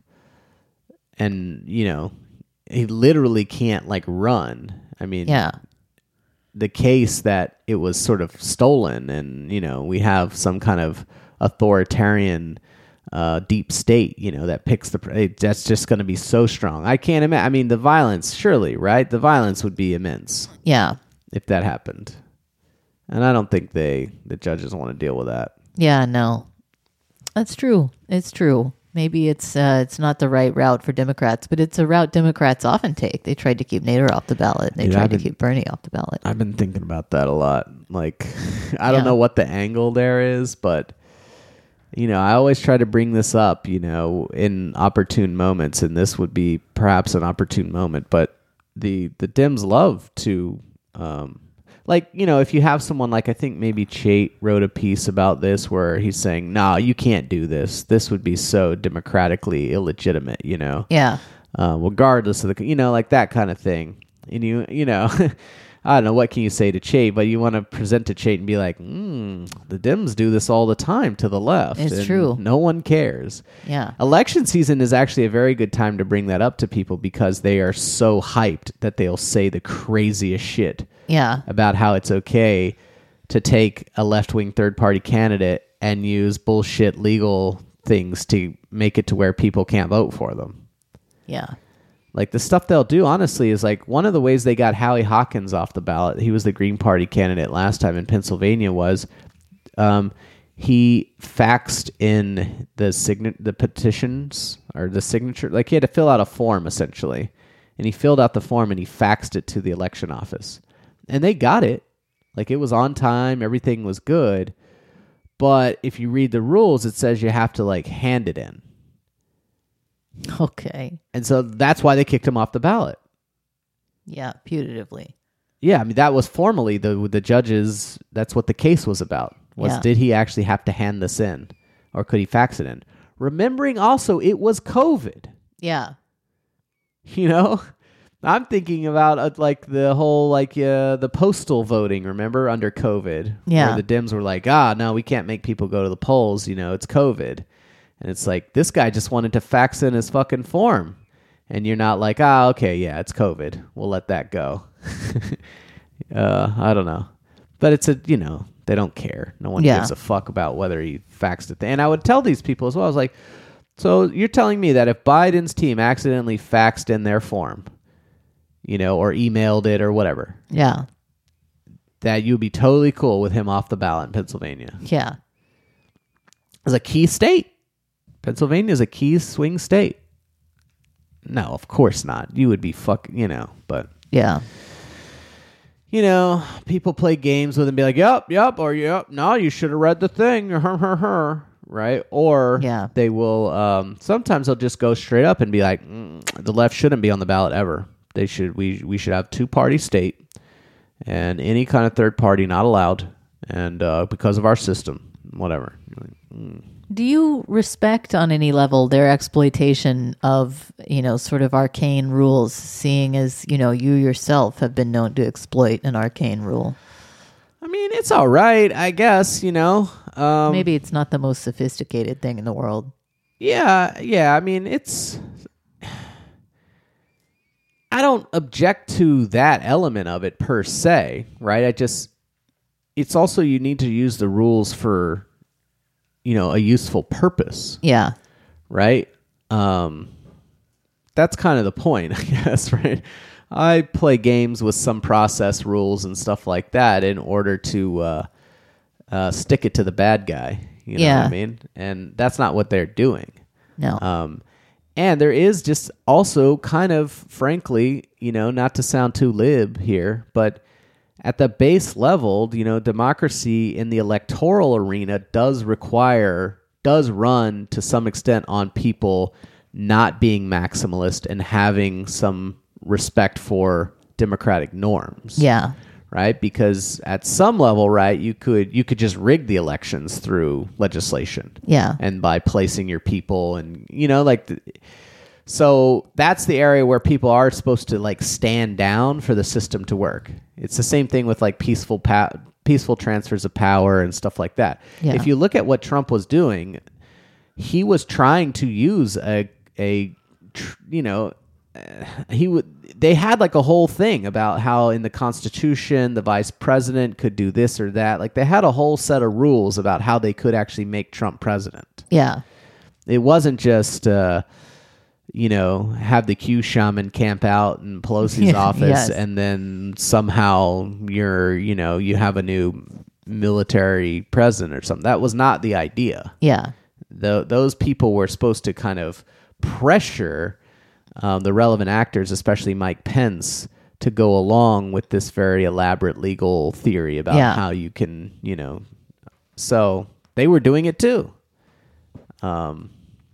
and, you know, he literally can't like run. I mean, Yeah. the case that it was sort of stolen and, you know, we have some kind of authoritarian uh, deep state, you know, that picks the, it, that's just going to be so strong. I can't imagine. I mean, the violence, surely, right? The violence would be immense Yeah. if that happened. And I don't think they, the judges want to deal with that. Yeah, no. That's true. It's true. Maybe it's uh, it's not the right route for Democrats, but it's a route Democrats often take. They tried to keep Nader off the ballot. They Dude, tried I've to been- keep Bernie off the ballot. I've been thinking about that a lot. Like, I don't Yeah. know what the angle there is, but, you know, I always try to bring this up, you know, in opportune moments, and this would be perhaps an opportune moment, but the, the Dems love to, um, like, you know, if you have someone like, I think maybe Chait wrote a piece about this where he's saying, no, you can't do this. This would be so democratically illegitimate, you know? Yeah. Uh, regardless of the, you know, like that kind of thing. And you, you know, I don't know, what can you say to Chait, but you want to present to Chait and be like, mm, the Dems do this all the time to the left. It's and true. No one cares. Yeah. Election season is actually a very good time to bring that up to people because they are so hyped that they'll say the craziest shit Yeah. about how it's okay to take a left-wing third-party candidate and use bullshit legal things to make it to where people can't vote for them. Yeah. Like the stuff they'll do, honestly, is like one of the ways they got Howie Hawkins off the ballot. He was the Green Party candidate last time in Pennsylvania. Was um, he faxed in the sign the petitions or the signature? Like he had to fill out a form essentially, and he filled out the form and he faxed it to the election office, and they got it. Like it was on time, everything was good. But if you read the rules, it says you have to like hand it in. Okay. And so that's why they kicked him off the ballot. Yeah. Putatively. Yeah, I mean that was formally the the judges. That's what the case was about. Was Yeah. did he actually have to hand this in, or could he fax it in? Remembering also it was COVID. Yeah. You know, I'm thinking about uh, like the whole like uh, the postal voting. Remember under COVID, Yeah. where the Dems were like, ah, no, we can't make people go to the polls. You know, it's COVID. And it's like, this guy just wanted to fax in his fucking form. And you're not like, ah, okay, yeah, it's COVID. We'll let that go. uh, I don't know. But it's a, you know, they don't care. No one Yeah. gives a fuck about whether he faxed it. And I would tell these people as well. I was like, so you're telling me that if Biden's team accidentally faxed in their form, you know, or emailed it or whatever, Yeah. that you'd be totally cool with him off the ballot in Pennsylvania. Yeah. It's a key state. Pennsylvania is a key swing state. No, of course not. You would be fucking, you know, but Yeah. you know, people play games with and be like, yep, yep, or yep, no, you should have read the thing, her, her, her, right? Or Yeah. they will, um, sometimes they'll just go straight up and be like, mm, the left shouldn't be on the ballot ever. They should, we, we should have two-party state and any kind of third party not allowed, and uh, because of our system, whatever. Mm. Do you respect on any level their exploitation of, you know, sort of arcane rules, seeing as, you know, you yourself have been known to exploit an arcane rule? I mean, it's all right, I guess, you know. Um, Maybe it's not the most sophisticated thing in the world. Yeah, yeah. I mean, it's. I don't object to that element of it per se, right? I just. It's also you need to use the rules for, you know, a useful purpose, Yeah. right? Um, that's kind of the point, I guess, right? I play games with some process rules and stuff like that in order to uh, uh, stick it to the bad guy. You know Yeah. what I mean? And that's not what they're doing. No. Um, and there is just also kind of, frankly, you know, not to sound too lib here, but at the base level, you know, democracy in the electoral arena does require, does run to some extent on people not being maximalist and having some respect for democratic norms. yeah. Right? Because at some level, right, you could you could just rig the elections through legislation. Yeah. And by placing your people and, you know, like, the, so that's the area where people are supposed to like stand down for the system to work. It's the same thing with like peaceful pa- peaceful transfers of power and stuff like that. Yeah. If you look at what Trump was doing, he was trying to use a, a tr- you know, he would they had like a whole thing about how in the Constitution the vice president could do this or that. Like they had a whole set of rules about how they could actually make Trump president. Yeah. It wasn't just uh you know, have the Q shaman camp out in Pelosi's Yeah, office yes. and then somehow you're, you know, you have a new military president or something. That was not the idea. Yeah. The, those people were supposed to kind of pressure um, the relevant actors, especially Mike Pence, to go along with this very elaborate legal theory about Yeah. how you can, you know. So they were doing it too. Um,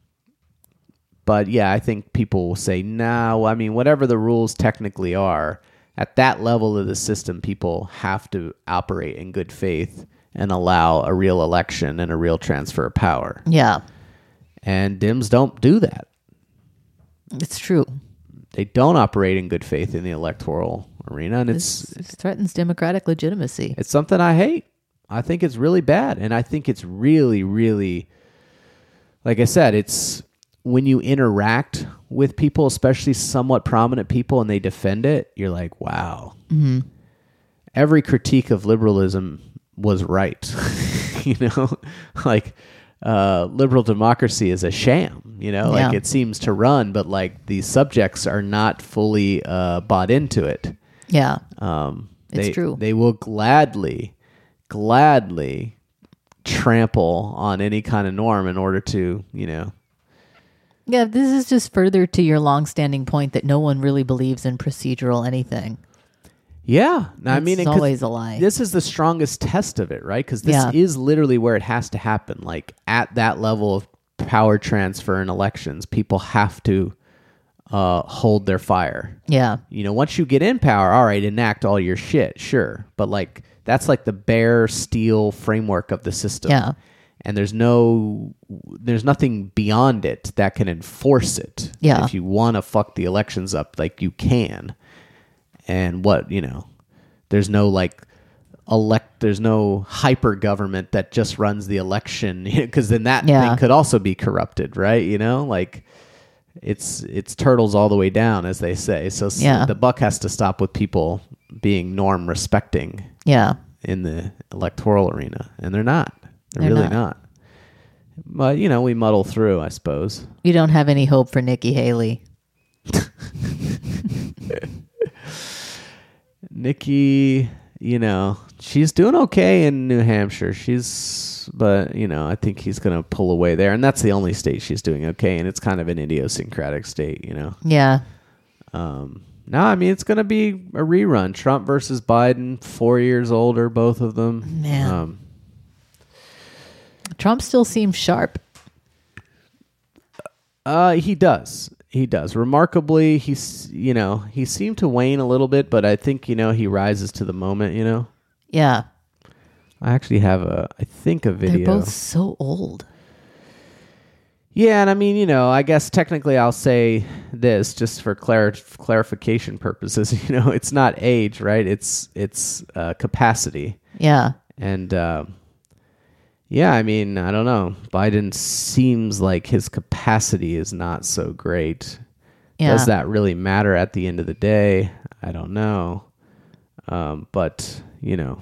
but yeah, I think people will say, no, I mean, whatever the rules technically are, at that level of the system, people have to operate in good faith and allow a real election and a real transfer of power. Yeah. And Dems don't do that. It's true. They don't operate in good faith in the electoral arena, and it's This threatens democratic legitimacy. it's something I hate. I think it's really bad, and I think it's really, really, like I said, it's when you interact with people, especially somewhat prominent people, and they defend it, you're like, wow. Mm-hmm. Every critique of liberalism was right. You know, like uh, liberal democracy is a sham. You know, like Yeah. it seems to run, but like the subjects are not fully uh, bought into it. Yeah. Um, It's they, true. They will gladly, gladly trample on any kind of norm in order to, you know. Yeah, this is just further to your longstanding point that no one really believes in procedural anything. Yeah, I mean, It's it could- always a lie. This is the strongest test of it, right? Because this Yeah. is literally where it has to happen. Like at that level of power transfer in elections, people have to uh, hold their fire. Yeah. You know, once you get in power, all right, enact all your shit, sure. But like that's like the bare steel framework of the system. Yeah. And there's no, there's nothing beyond it that can enforce it. Yeah. If you want to fuck the elections up, like you can. And what, you know, there's no like elect, there's no hyper government that just runs the election, because then that Yeah. thing could also be corrupted, right? You know, like it's it's turtles all the way down, as they say. So s- Yeah. the buck has to stop with people being norm respecting Yeah. in the electoral arena, and they're not. They're, They're really not. not. But you know, we muddle through, I suppose. You don't have any hope for Nikki Haley. Nikki, you know, she's doing okay in New Hampshire. She's, but you know, I think he's going to pull away there, and that's the only state she's doing okay, and it's kind of an idiosyncratic state, you know. Yeah. Um, no, I mean, it's going to be a rerun. Trump versus Biden, four years older, both of them. Man. Um, Trump still seems sharp. uh, he does. He does. Remarkably, he's, you know, he seemed to wane a little bit, but I think, you know, he rises to the moment, you know. Yeah. I actually have a, I think, a video. They're both so old. Yeah, and I mean, you know, I guess technically I'll say this just for clar- clarification purposes. You know, it's not age, right? It's it's uh, capacity. Yeah. And uh, yeah, I mean, I don't know. Biden seems like his capacity is not so great. Yeah. Does that really matter at the end of the day? I don't know. Um, but you know,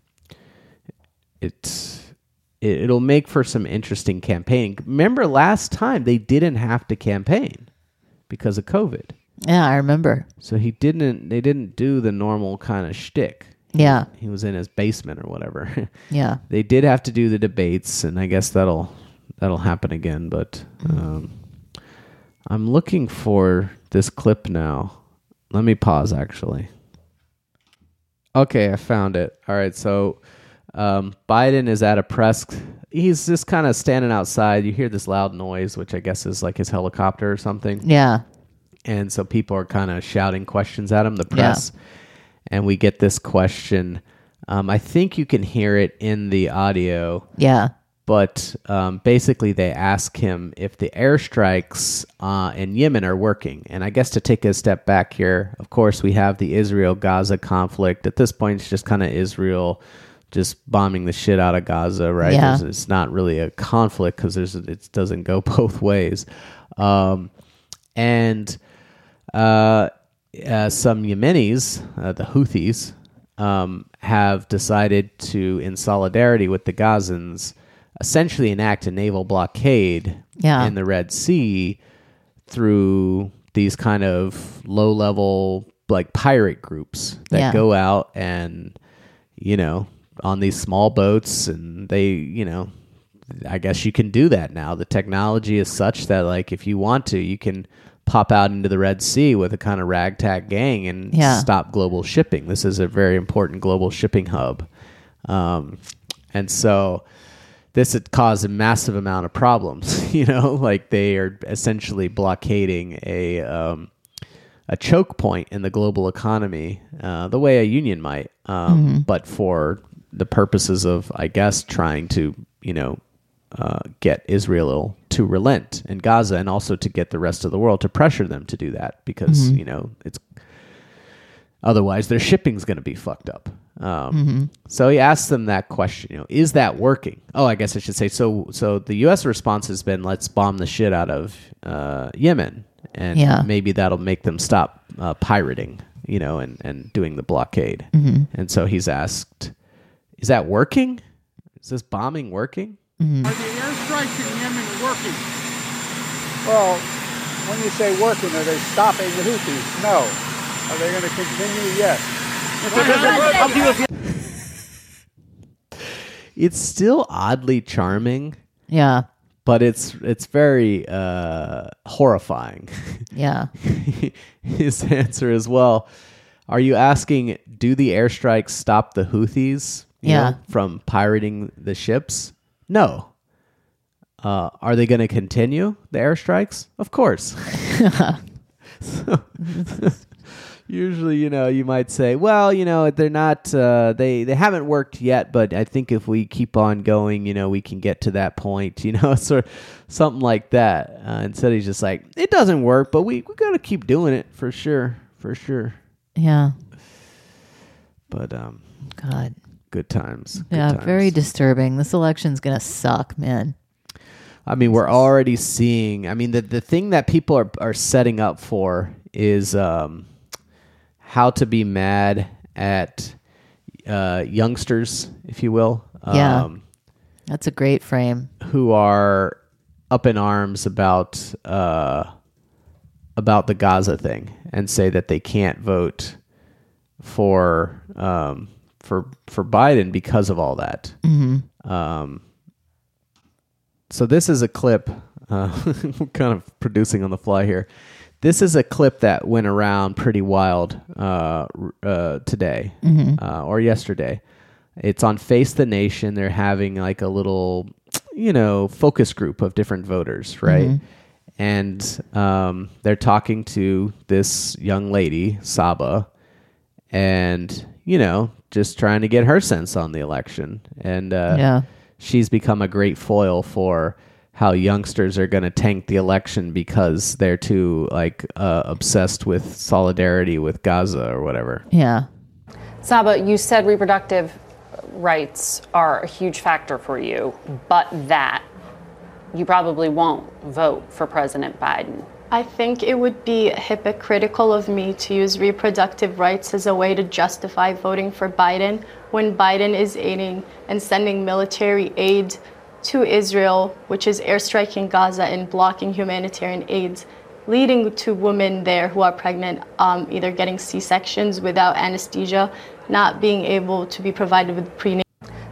it's. It, it'll make for some interesting campaigning. Remember last time they didn't have to campaign because of COVID. Yeah, I remember. So he didn't. They didn't do the normal kind of shtick. Yeah. He was in his basement or whatever. Yeah. They did have to do the debates, and I guess that'll that'll happen again. But um, I'm looking for this clip now. Let me pause. Actually. Okay, I found it. All right, so. Um, Biden is at a press. He's just kind of standing outside. You hear this loud noise, which I guess is like his helicopter or something. Yeah. And so people are kind of shouting questions at him, the press. Yeah. And we get this question. Um, I think you can hear it in the audio. Yeah. But um, basically they ask him if the airstrikes uh, in Yemen are working. And I guess to take a step back here, of course, we have the Israel-Gaza conflict. At this point, it's just kind of Israel just bombing the shit out of Gaza, right? Yeah. There's, it's not really a conflict because there's it doesn't go both ways. Um, and uh, uh, some Yemenis, uh, the Houthis, um, have decided to, in solidarity with the Gazans, essentially enact a naval blockade Yeah. in the Red Sea through these kind of low-level, like, pirate groups that Yeah. go out and, you know, on these small boats, and they, you know, I guess you can do that now. The technology is such that, like, if you want to, you can pop out into the Red Sea with a kind of ragtag gang and Yeah. stop global shipping. This is a very important global shipping hub. Um, and so this had caused a massive amount of problems, you know, like they are essentially blockading a, um, a choke point in the global economy, uh, the way a union might, um, Mm-hmm. but for the purposes of, I guess, trying to, you know, uh, get Israel to relent in Gaza, and also to get the rest of the world to pressure them to do that, because, Mm-hmm. you know, it's otherwise their shipping's going to be fucked up. Um, Mm-hmm. So he asked them that question, you know, is that working? Oh, I guess I should say, so, so the U S response has been, let's bomb the shit out of uh, Yemen, and Yeah. maybe that'll make them stop uh, pirating, you know, and, and doing the blockade. Mm-hmm. And so he's asked, is that working? Is this bombing working? Are the airstrikes in Yemen working? Well, when you say working, are they stopping the Houthis? No. Are they going to continue? Yes. It's still oddly charming, Yeah. but it's it's very uh, horrifying. Yeah. His answer as well. Are you asking, do the airstrikes stop the Houthis you Yeah. know, from pirating the ships? No. Uh, are they going to continue the airstrikes? Of course. So, usually, you know, you might say, well, you know, they're not, uh, they, they haven't worked yet, but I think if we keep on going, you know, we can get to that point, you know, sort of something like that. Uh, instead, he's just like, it doesn't work, but we, we got to keep doing it for sure, for sure. Yeah. But, um, God. good times. Good Yeah. times. Very disturbing. This election's going to suck, man. I mean, we're already seeing, I mean, the, the thing that people are, are setting up for is um, how to be mad at uh, youngsters, if you will. Yeah. Um, That's a great frame. who are up in arms about uh, about the Gaza thing, and say that they can't vote for um, for for Biden because of all that. Mm-hmm. Um, so this is a clip. Uh, we're kind of producing on the fly here. This is a clip that went around pretty wild uh, uh, today uh, or yesterday. It's on Face the Nation. They're having like a little, you know, focus group of different voters, right? Mm-hmm. And um, they're talking to this young lady, Saba, and, you know, just trying to get her sense on the election. And uh, yeah. she's become a great foil for how youngsters are going to tank the election because they're too like uh, obsessed with solidarity with Gaza or whatever. Yeah. Saba, you said reproductive rights are a huge factor for you, but that you probably won't vote for President Biden. I think it would be hypocritical of me to use reproductive rights as a way to justify voting for Biden when Biden is aiding and sending military aid to Israel, which is airstriking Gaza and blocking humanitarian aid, leading to women there who are pregnant, um, either getting C-sections without anesthesia, not being able to be provided with prenatal.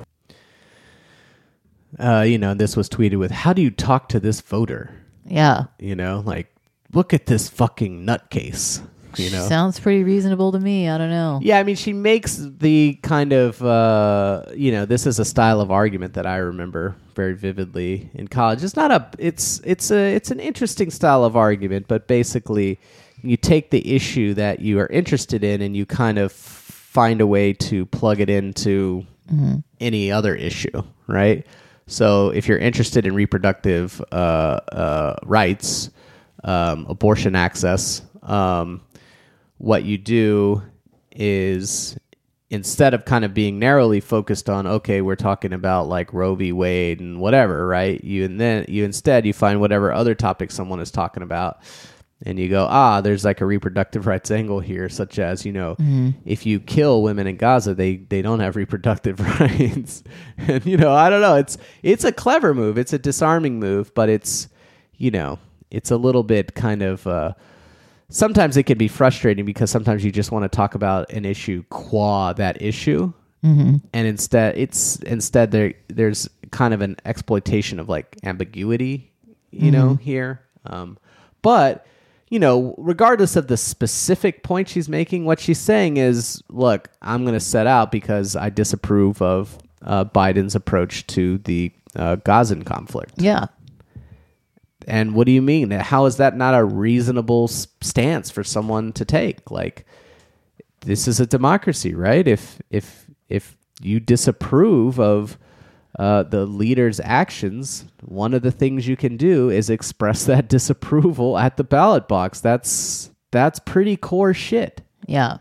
Uh, you know, this was tweeted with, how do you talk to this voter? Yeah. You know, like, look at this fucking nutcase. You know, sounds pretty reasonable to me. I don't know. Yeah, I mean, she makes the kind of, uh, you know, this is a style of argument that I remember very vividly in college. It's not a, it's, it's a, it's an interesting style of argument, but basically you take the issue that you are interested in and you kind of find a way to plug it into mm-hmm. any other issue, right? So if you're interested in reproductive uh, uh, rights, um, abortion access, um, what you do is instead of kind of being narrowly focused on, okay, we're talking about like Roe v. Wade and whatever, right? You and then you instead you find whatever other topic someone is talking about, and you go, ah, there's like a reproductive rights angle here, such as, you know, mm-hmm. if you kill women in Gaza, they they don't have reproductive rights, and you know, I don't know, it's it's a clever move, it's a disarming move, but it's, you know, it's a little bit kind of. Uh, Sometimes it can be frustrating because sometimes you just want to talk about an issue qua that issue, mm-hmm. and instead it's instead there there's kind of an exploitation of like ambiguity, you mm-hmm. know, here. Um, but you know, regardless of the specific point she's making, what she's saying is, look, I'm going to set out because I disapprove of uh, Biden's approach to the uh, Gazan conflict. Yeah. And what do you mean? How is that not a reasonable stance for someone to take? Like, this is a democracy, right? If if if you disapprove of uh, the leader's actions, one of the things you can do is express that disapproval at the ballot box. That's that's pretty core shit. Yeah.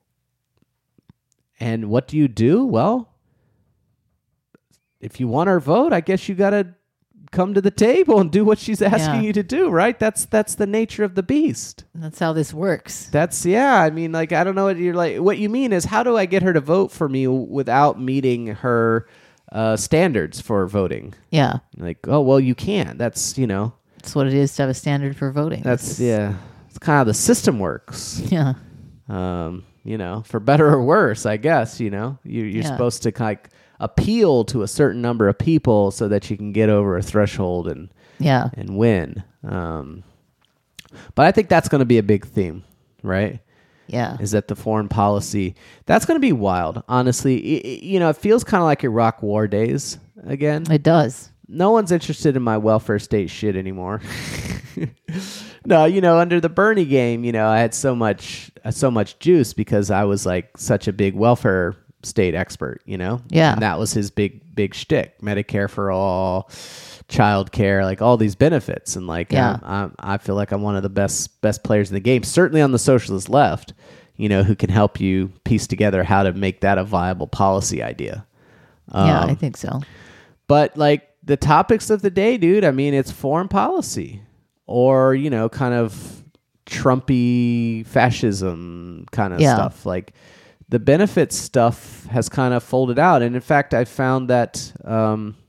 And what do you do? Well, if you want our vote, I guess you got to come to the table and do what she's asking yeah. you to do, right? That's that's the nature of the beast. That's how this works. That's yeah. I mean, like, I don't know what you're like. What you mean is, how do I get her to vote for me without meeting her uh, standards for voting? Yeah. Like, oh well, you can't. That's you know. That's what it is to have a standard for voting. That's is... yeah. It's kind of how the system works. Yeah. Um. You know, for better or worse, I guess. You know, you, you're yeah. supposed to kind of appeal to a certain number of people so that you can get over a threshold and yeah and win. Um, but I think that's going to be a big theme, right? Yeah, is that the foreign policy that's going to be wild. Honestly, it, it, you know, it feels kind of like Iraq War days again. It does. No one's interested in my welfare state shit anymore. No, you know, under the Bernie game, you know, I had so much so much juice because I was like such a big welfare state expert, you know? Yeah. And that was his big, big shtick. Medicare for all, child care, like all these benefits. And like, yeah. I'm, I'm, I feel like I'm one of the best, best players in the game, certainly on the socialist left, you know, who can help you piece together how to make that a viable policy idea. Um, yeah, I think so. But like the topics of the day, dude, I mean, it's foreign policy or, you know, kind of Trumpy fascism kind of yeah. stuff. Like, the benefits stuff has kind of folded out. And in fact, I found that, um,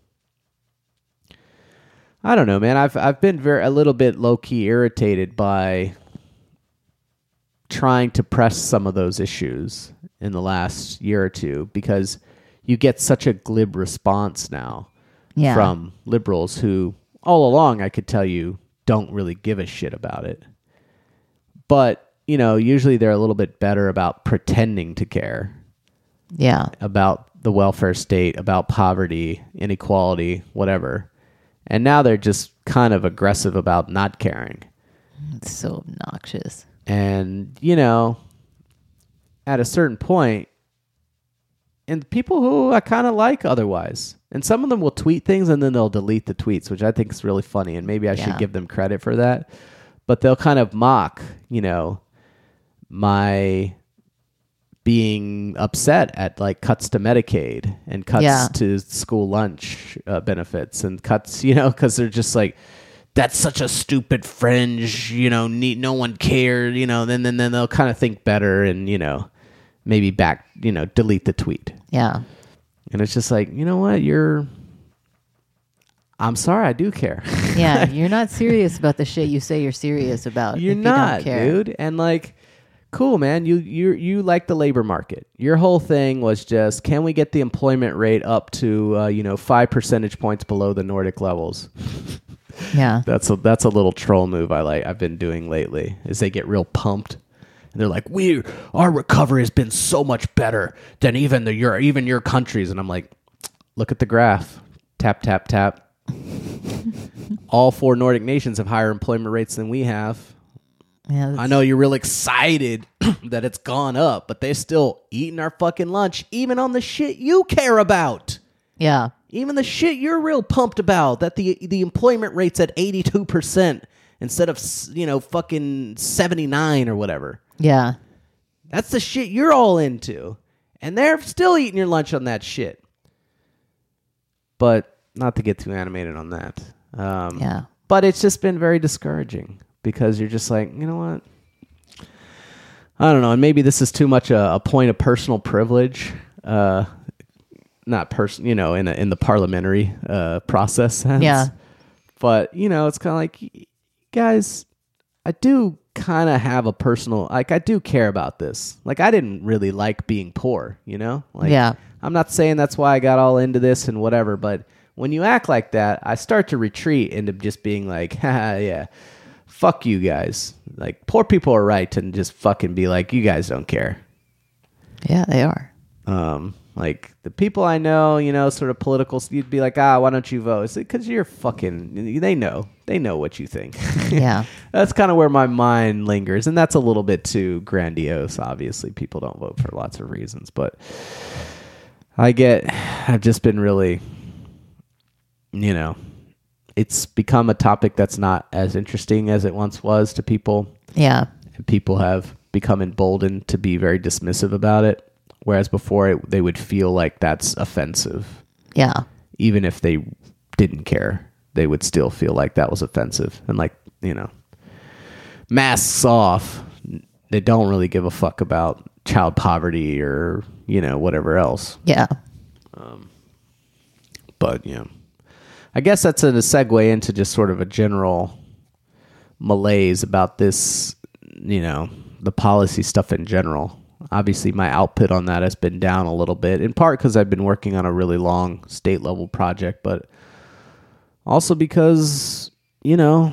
I don't know, man, I've, I've been very, a little bit low key irritated by trying to press some of those issues in the last year or two, because you get such a glib response now yeah. from liberals who all along, I could tell you, don't really give a shit about it. but, you know, usually they're a little bit better about pretending to care Yeah. about the welfare state, about poverty, inequality, whatever. And now they're just kind of aggressive about not caring. It's so obnoxious. And, you know, at a certain point, and people who I kind of like otherwise. And some of them will tweet things and then they'll delete the tweets, which I think is really funny. And maybe I Yeah. should give them credit for that. But they'll kind of mock, you know, my being upset at like cuts to Medicaid and cuts Yeah. to school lunch uh, benefits and cuts, you know, because they're just like, that's such a stupid fringe, you know, need, no one cared, you know, then, then, then they'll kind of think better and, you know, maybe back, you know, delete the tweet. Yeah. And it's just like, you know what, you're, I'm sorry, I do care. Yeah. You're not serious about the shit you say you're serious about. You're if you not, don't care. dude. And like, cool, man. You you you like the labor market. Your whole thing was just, can we get the employment rate up to uh, you know five percentage points below the Nordic levels? Yeah. That's a that's a little troll move I like. I've been doing lately. Is they get real pumped, and they're like, "We our recovery has been so much better than even the your even your countries." And I'm like, look at the graph. Tap tap tap. All four Nordic nations have higher employment rates than we have. Yeah. I know you're real excited that it's gone up, but they're still eating our fucking lunch, even on the shit you care about. Yeah. Even the shit you're real pumped about, that the the employment rate's at eighty-two percent instead of, you know, fucking seventy-nine or whatever. Yeah. That's the shit you're all into. And they're still eating your lunch on that shit. But not to get too animated on that. Um, Yeah. But it's just been very discouraging because you're just like, you know what? I don't know. And maybe this is too much a, a point of personal privilege. Uh, not person, you know, in a, in the parliamentary uh, process sense. Yeah. But, you know, it's kind of like, guys, I do kind of have a personal, like, I do care about this. Like, I didn't really like being poor, you know? Like, Yeah. I'm not saying that's why I got all into this and whatever, but when you act like that, I start to retreat into just being like, haha, yeah, fuck you guys. Like, poor people are right to just fucking be like, you guys don't care. Yeah, they are. Um, like, the people I know, you know, sort of political, you'd be like, ah, why don't you vote? It's because you're fucking, they know. They know what you think. Yeah. That's kind of where my mind lingers. And that's a little bit too grandiose. Obviously, people don't vote for lots of reasons. But I get, I've just been really, you know, it's become a topic that's not as interesting as it once was to people. Yeah. And people have become emboldened to be very dismissive about it. Whereas before, it, they would feel like that's offensive. Yeah. Even if they didn't care, they would still feel like that was offensive. And like, you know, masks off, they don't really give a fuck about child poverty or, you know, whatever else. Yeah. But, you know, I guess that's a, a segue into just sort of a general malaise about this, you know, the policy stuff in general. Obviously, my output on that has been down a little bit, in part because I've been working on a really long state level project, but also because, you know,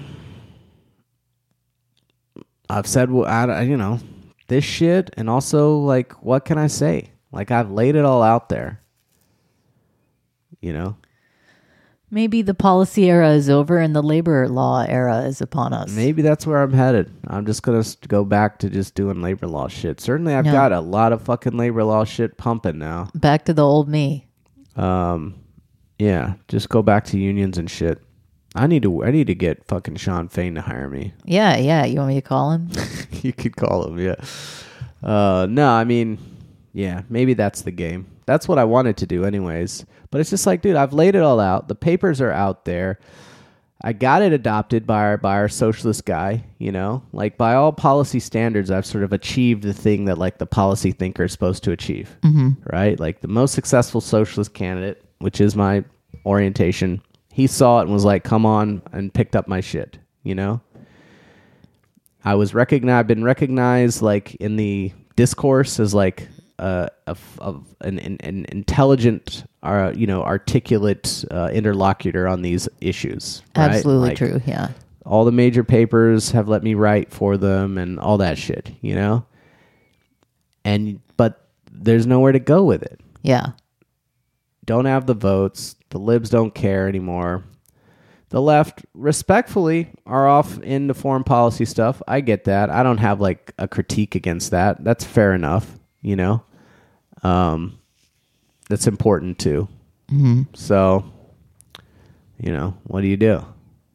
I've said, well, I, you know, this shit, and also, like, what can I say? Like, I've laid it all out there, you know? Maybe the policy era is over and the labor law era is upon us. Maybe that's where I'm headed. I'm just going to go back to just doing labor law shit. Certainly, I've No. got a lot of fucking labor law shit pumping now. Back to the old me. Um, yeah, just go back to unions and shit. I need to. I need to get fucking Sean Fain to hire me. Yeah, yeah. You want me to call him? You could call him, yeah. Uh, no, I mean, yeah, maybe that's the game. That's what I wanted to do, anyways. But it's just like, dude, I've laid it all out. The papers are out there. I got it adopted by our by our socialist guy, you know, like by all policy standards, I've sort of achieved the thing that like the policy thinker is supposed to achieve, mm-hmm. right? Like the most successful socialist candidate, which is my orientation, he saw it and was like, come on, and picked up my shit, you know? I was recognized, I've been recognized like in the discourse as like uh, a, a, an, an, an intelligent, uh, you know, articulate uh, interlocutor on these issues. Right? Absolutely Like, true. Yeah. All the major papers have let me write for them and all that shit, you know? And but there's nowhere to go with it. Yeah. Don't have the votes. The libs don't care anymore. The left, respectfully, are off into foreign policy stuff. I get that. I don't have like a critique against that. That's fair enough, you know? Um, that's important too. Mm-hmm. So, you know, what do you do?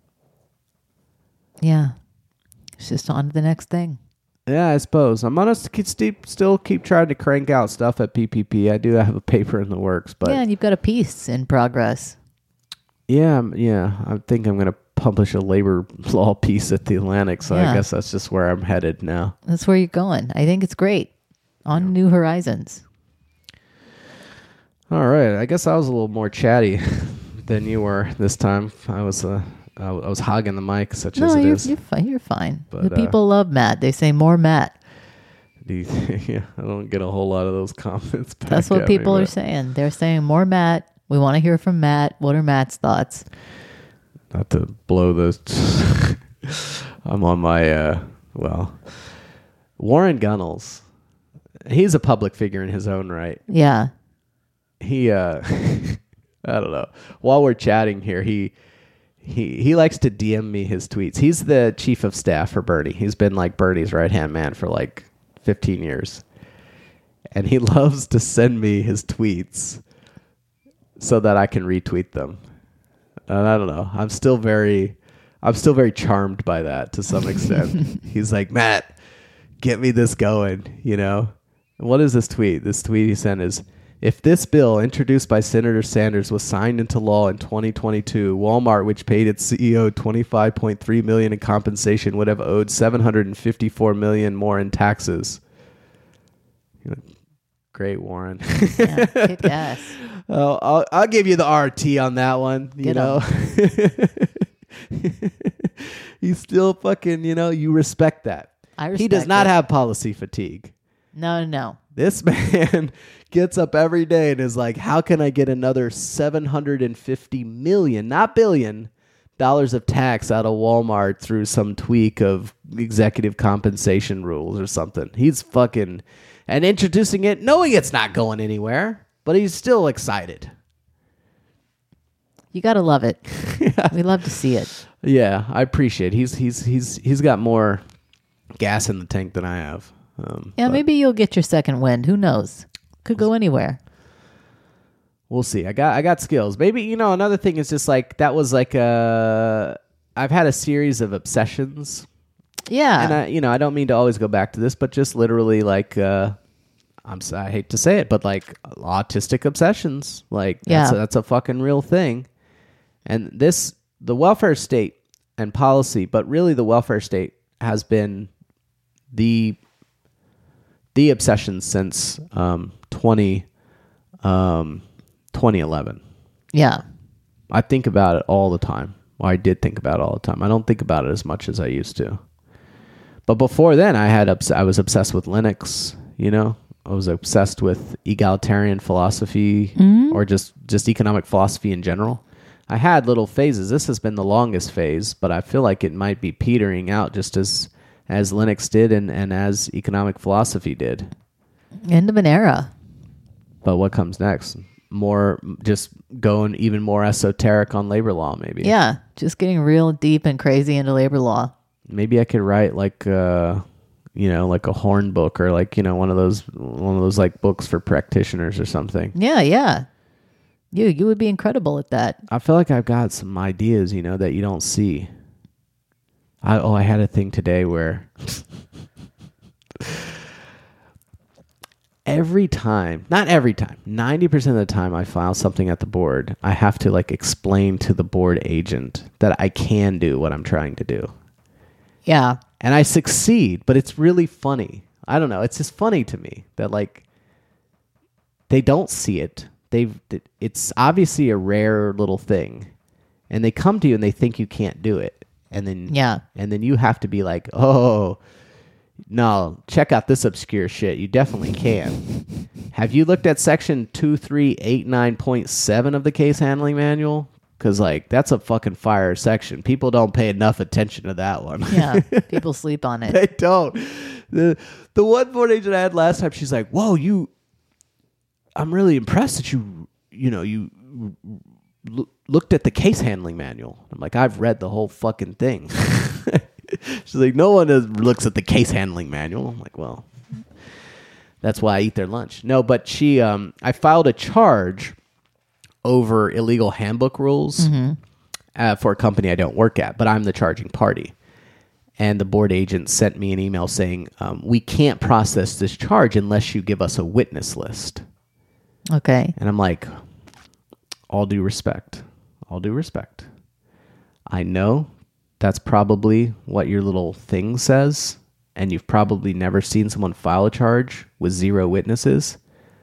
Yeah. It's just on to the next thing. Yeah, I suppose. I'm gonna keep, keep, still keep trying to crank out stuff at P P P. I do have a paper in the works, but yeah, and you've got a piece in progress. yeah, I'm- yeah. I think I'm gonna publish a labor law piece at the Atlantic, so Yeah. I guess that's just where I'm headed now. That's where you're going. I think it's great. On new horizons. All right, I guess I was a little more chatty than you were this time. I was uh, I, I was hogging the mic, such No, as it you're, is. you're fine. You're fine. But, the uh, people love Matt. They say more Matt. Do you think- yeah, I don't get a whole lot of those comments back. That's what at me, people are but saying. They're saying more Matt. We want to hear from Matt. What are Matt's thoughts? Not to blow those. I'm on my uh, well, Warren Gunnels. He's a public figure in his own right. Yeah. He uh I don't know. While we're chatting here, he he he likes to D M me his tweets. He's the chief of staff for Bernie. He's been like Bernie's right hand man for like fifteen years. And he loves to send me his tweets so that I can retweet them. And I don't know. I'm still very I'm still very charmed by that to some extent. He's like, "Matt, get me this going," you know? What is this tweet? This tweet he sent is, if this bill introduced by Senator Sanders was signed into law in twenty twenty-two, Walmart, which paid its C E O twenty-five point three million dollars in compensation, would have owed seven hundred fifty-four million dollars more in taxes. You're like, great, Warren. Yeah. Kick ass. Oh, I'll, I'll give you the R T on that one. You Get know, you still fucking, you know, you respect that. I He does respect not it. have policy fatigue. No, no. This man gets up every day and is like, how can I get another seven hundred fifty million, not billion, dollars of tax out of Walmart through some tweak of executive compensation rules or something? He's fucking, and introducing it, knowing it's not going anywhere, but he's still excited. You got to love it. We love to see it. Yeah, I appreciate it. He's, he's, he's, he's got more gas in the tank than I have. Um, Yeah, but maybe you'll get your second wind. Who knows? Could go anywhere. We'll see. I got I got skills. Maybe, you know, another thing is just like that was like a I've had a series of obsessions. Yeah. And I, you know, I don't mean to always go back to this, but just literally like uh I'm s- I hate to say it, but like autistic obsessions. Like that's Yeah. a, that's a fucking real thing. And this the welfare state and policy, but really the welfare state has been the the obsession since um, twenty, um, twenty eleven. Yeah. I think about it all the time. Well, I did think about it all the time. I don't think about it as much as I used to. But before then, I had obs- I was obsessed with Linux. You know, I was obsessed with egalitarian philosophy or just just economic philosophy in general. I had little phases. This has been the longest phase, but I feel like it might be petering out just as as Linux did and, and as economic philosophy did. End of an era. But what comes next? More just going even more esoteric on labor law, maybe. Yeah. Just getting real deep and crazy into labor law. Maybe I could write like uh you know, like a horn book or like, you know, one of those one of those like books for practitioners or something. Yeah, yeah. You you would be incredible at that. I feel like I've got some ideas, you know, that you don't see. I, oh, I had a thing today where every time, not every time, ninety percent of the time I file something at the board, I have to like explain to the board agent that I can do what I'm trying to do. Yeah. And I succeed, but it's really funny. I don't know. It's just funny to me that like they don't see it. They've, it's obviously a rare little thing and they come to you and they think you can't do it. And then, Yeah. and then you have to be like, oh, no, check out this obscure shit. You definitely can. Have you looked at section two three eight nine point seven of the case handling manual? Because, like, that's a fucking fire section. People don't pay enough attention to that one. Yeah, people sleep on it. They don't. The the one board agent I had last time, she's like, whoa, you, I'm really impressed that you, you know, you l- looked at the case handling manual. I'm like, I've read the whole fucking thing. She's like, no one is, looks at the case handling manual. I'm like, well, that's why I eat their lunch. No, but she, um, I filed a charge over illegal handbook rules Mm-hmm. uh, for a company I don't work at, but I'm the charging party. And the board agent sent me an email saying, um, we can't process this charge unless you give us a witness list. Okay. And I'm like, all due respect, all due respect. I know that's probably what your little thing says, and you've probably never seen someone file a charge with zero witnesses.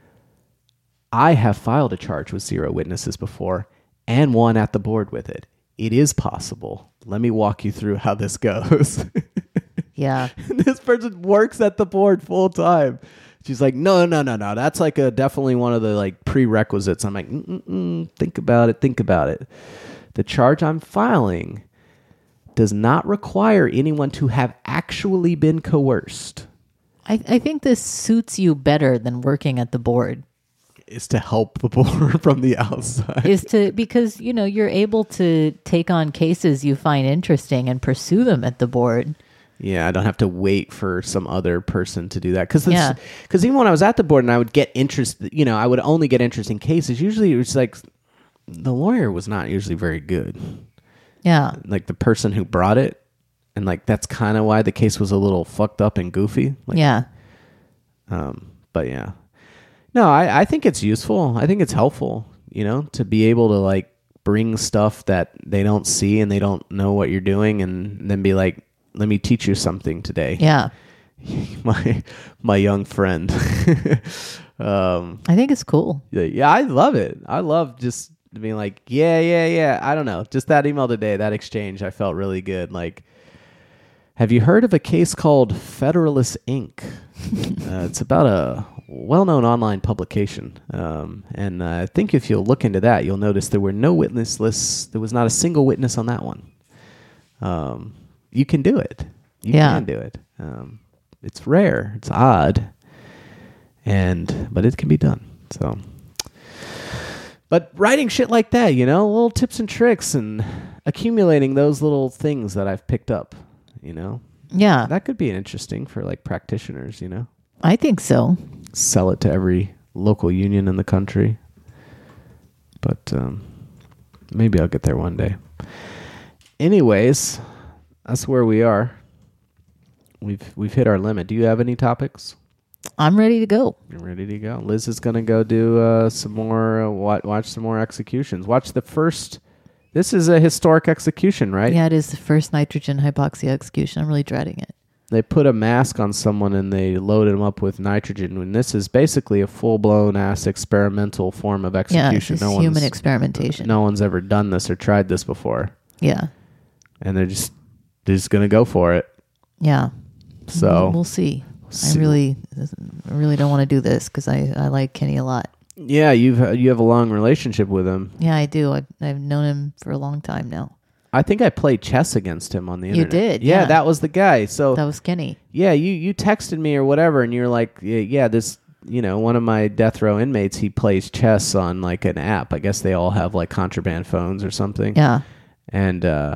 I have filed a charge with zero witnesses before and won at the board with it. It is possible. Let me walk you through how this goes. Yeah. This person works at the board full time. She's like, no, no, no, no. That's like a definitely one of the like prerequisites. I'm like, Mm-mm-mm, think about it. Think about it. The charge I'm filing does not require anyone to have actually been coerced. I, I think this suits you better than working at the board. Is to help the board from the outside. Is to because you know you're able to take on cases you find interesting and pursue them at the board. Yeah, I don't have to wait for some other person to do that. Because Yeah. because even when I was at the board and I would get interest, you know, I would only get interesting cases. Usually it was like the lawyer was not usually very good. Yeah. Like the person who brought it, and like that's kind of why the case was a little fucked up and goofy. Like, Yeah. Um, but yeah. No, I, I think it's useful. I think it's helpful, you know, to be able to like bring stuff that they don't see and they don't know what you're doing, and then be like, let me teach you something today. Yeah. my my young friend. um, I think it's cool. yeah, yeah, I love it. I love just being like, yeah, yeah, yeah. I don't know. Just that email today, that exchange, I felt really good. Like, have you heard of a case called Federalist Incorporated? uh, it's about a well-known online publication. Um, and uh, I think if you'll look into that, you'll notice there were no witness lists. There was not a single witness on that one. Um, you can do it. You Yeah. can do it. Um, it's rare. It's odd. And, but it can be done. So, but writing shit like that, you know, little tips and tricks and accumulating those little things that I've picked up, you know, Yeah. that could be interesting for like practitioners, you know, I think so. sell it to every local union in the country. But um, maybe I'll get there one day. Anyways, that's where we are. We've we've hit our limit. Do you have any topics? I'm ready to go. You're ready to go. Liz is gonna go do uh, some more. Uh, watch, watch some more executions. Watch the first. This is a historic execution, right? Yeah, it is the first nitrogen hypoxia execution. I'm really dreading it. They put a mask on someone and they loaded them up with nitrogen. And this is basically a full blown ass experimental form of Yeah, execution. it's no human one's experimentation. no one's ever done this or tried this before, Yeah. and they're just they're just gonna go for it. Yeah. So we'll, we'll see. see. I really, I really don't want to do this because I, I like Kenny a lot. yeah, you've you have a long relationship with him. Yeah, I do. I've, I've known him for a long time now. I think I played chess against him on the You internet. did, Yeah, yeah. that was the guy. So That was Kenny. yeah, you you texted me or whatever, and you're like, yeah, yeah, this, you know, one of my death row inmates, he plays chess on like an app. I guess they all have like contraband phones or something. Yeah. And uh,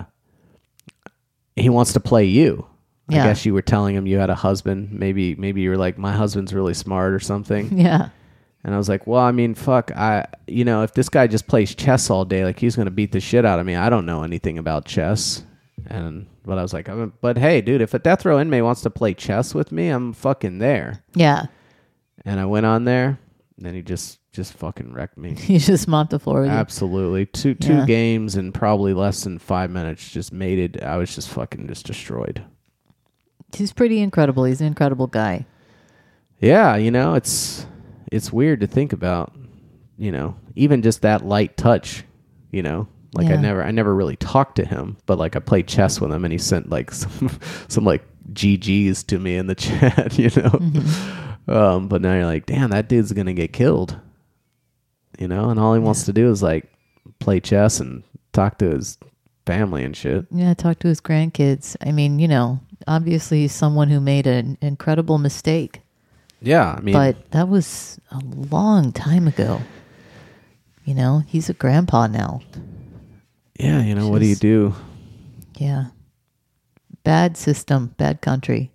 he wants to play you. I Yeah. guess you were telling him you had a husband. Maybe maybe you were like, my husband's really smart or something. Yeah. And I was like, well, I mean, fuck, I, you know, if this guy just plays chess all day, like he's gonna beat the shit out of me. I don't know anything about chess. And but I was like, I'm, but hey, dude, if a death row inmate wants to play chess with me, I'm fucking there. Yeah. And I went on there, and then he just just fucking wrecked me. He just mopped the floor with you. Absolutely, two two Yeah. games in probably less than five minutes just made it. I was just fucking just destroyed. He's pretty incredible. He's an incredible guy. Yeah, you know, it's it's weird to think about, you know, even just that light touch, you know, like I Yeah. never I never really talked to him, but like I played chess with him and he sent like some some like G Gs to me in the chat, you know. Mm-hmm. Um, but now you're like, damn, that dude's gonna get killed, you know, and all he wants to do is like play chess and talk to his family and shit. Yeah, talk to his grandkids. I mean, you know, obviously he's someone who made an incredible mistake. Yeah, I mean, But that was a long time ago. You know, he's a grandpa now. yeah, you know, what do you Just- do? Yeah. Bad system, bad country.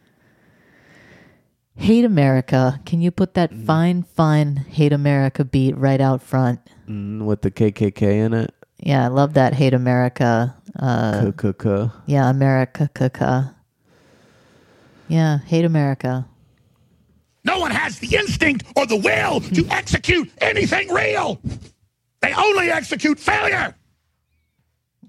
Hate America. Can you put that fine, fine Hate America beat right out front? Mm, with the K K K in it? Yeah, I love that Hate America. Uh, K K K. yeah, America. Kaka. Yeah, Hate America. No one has the instinct or the will to execute anything real. They only execute failure.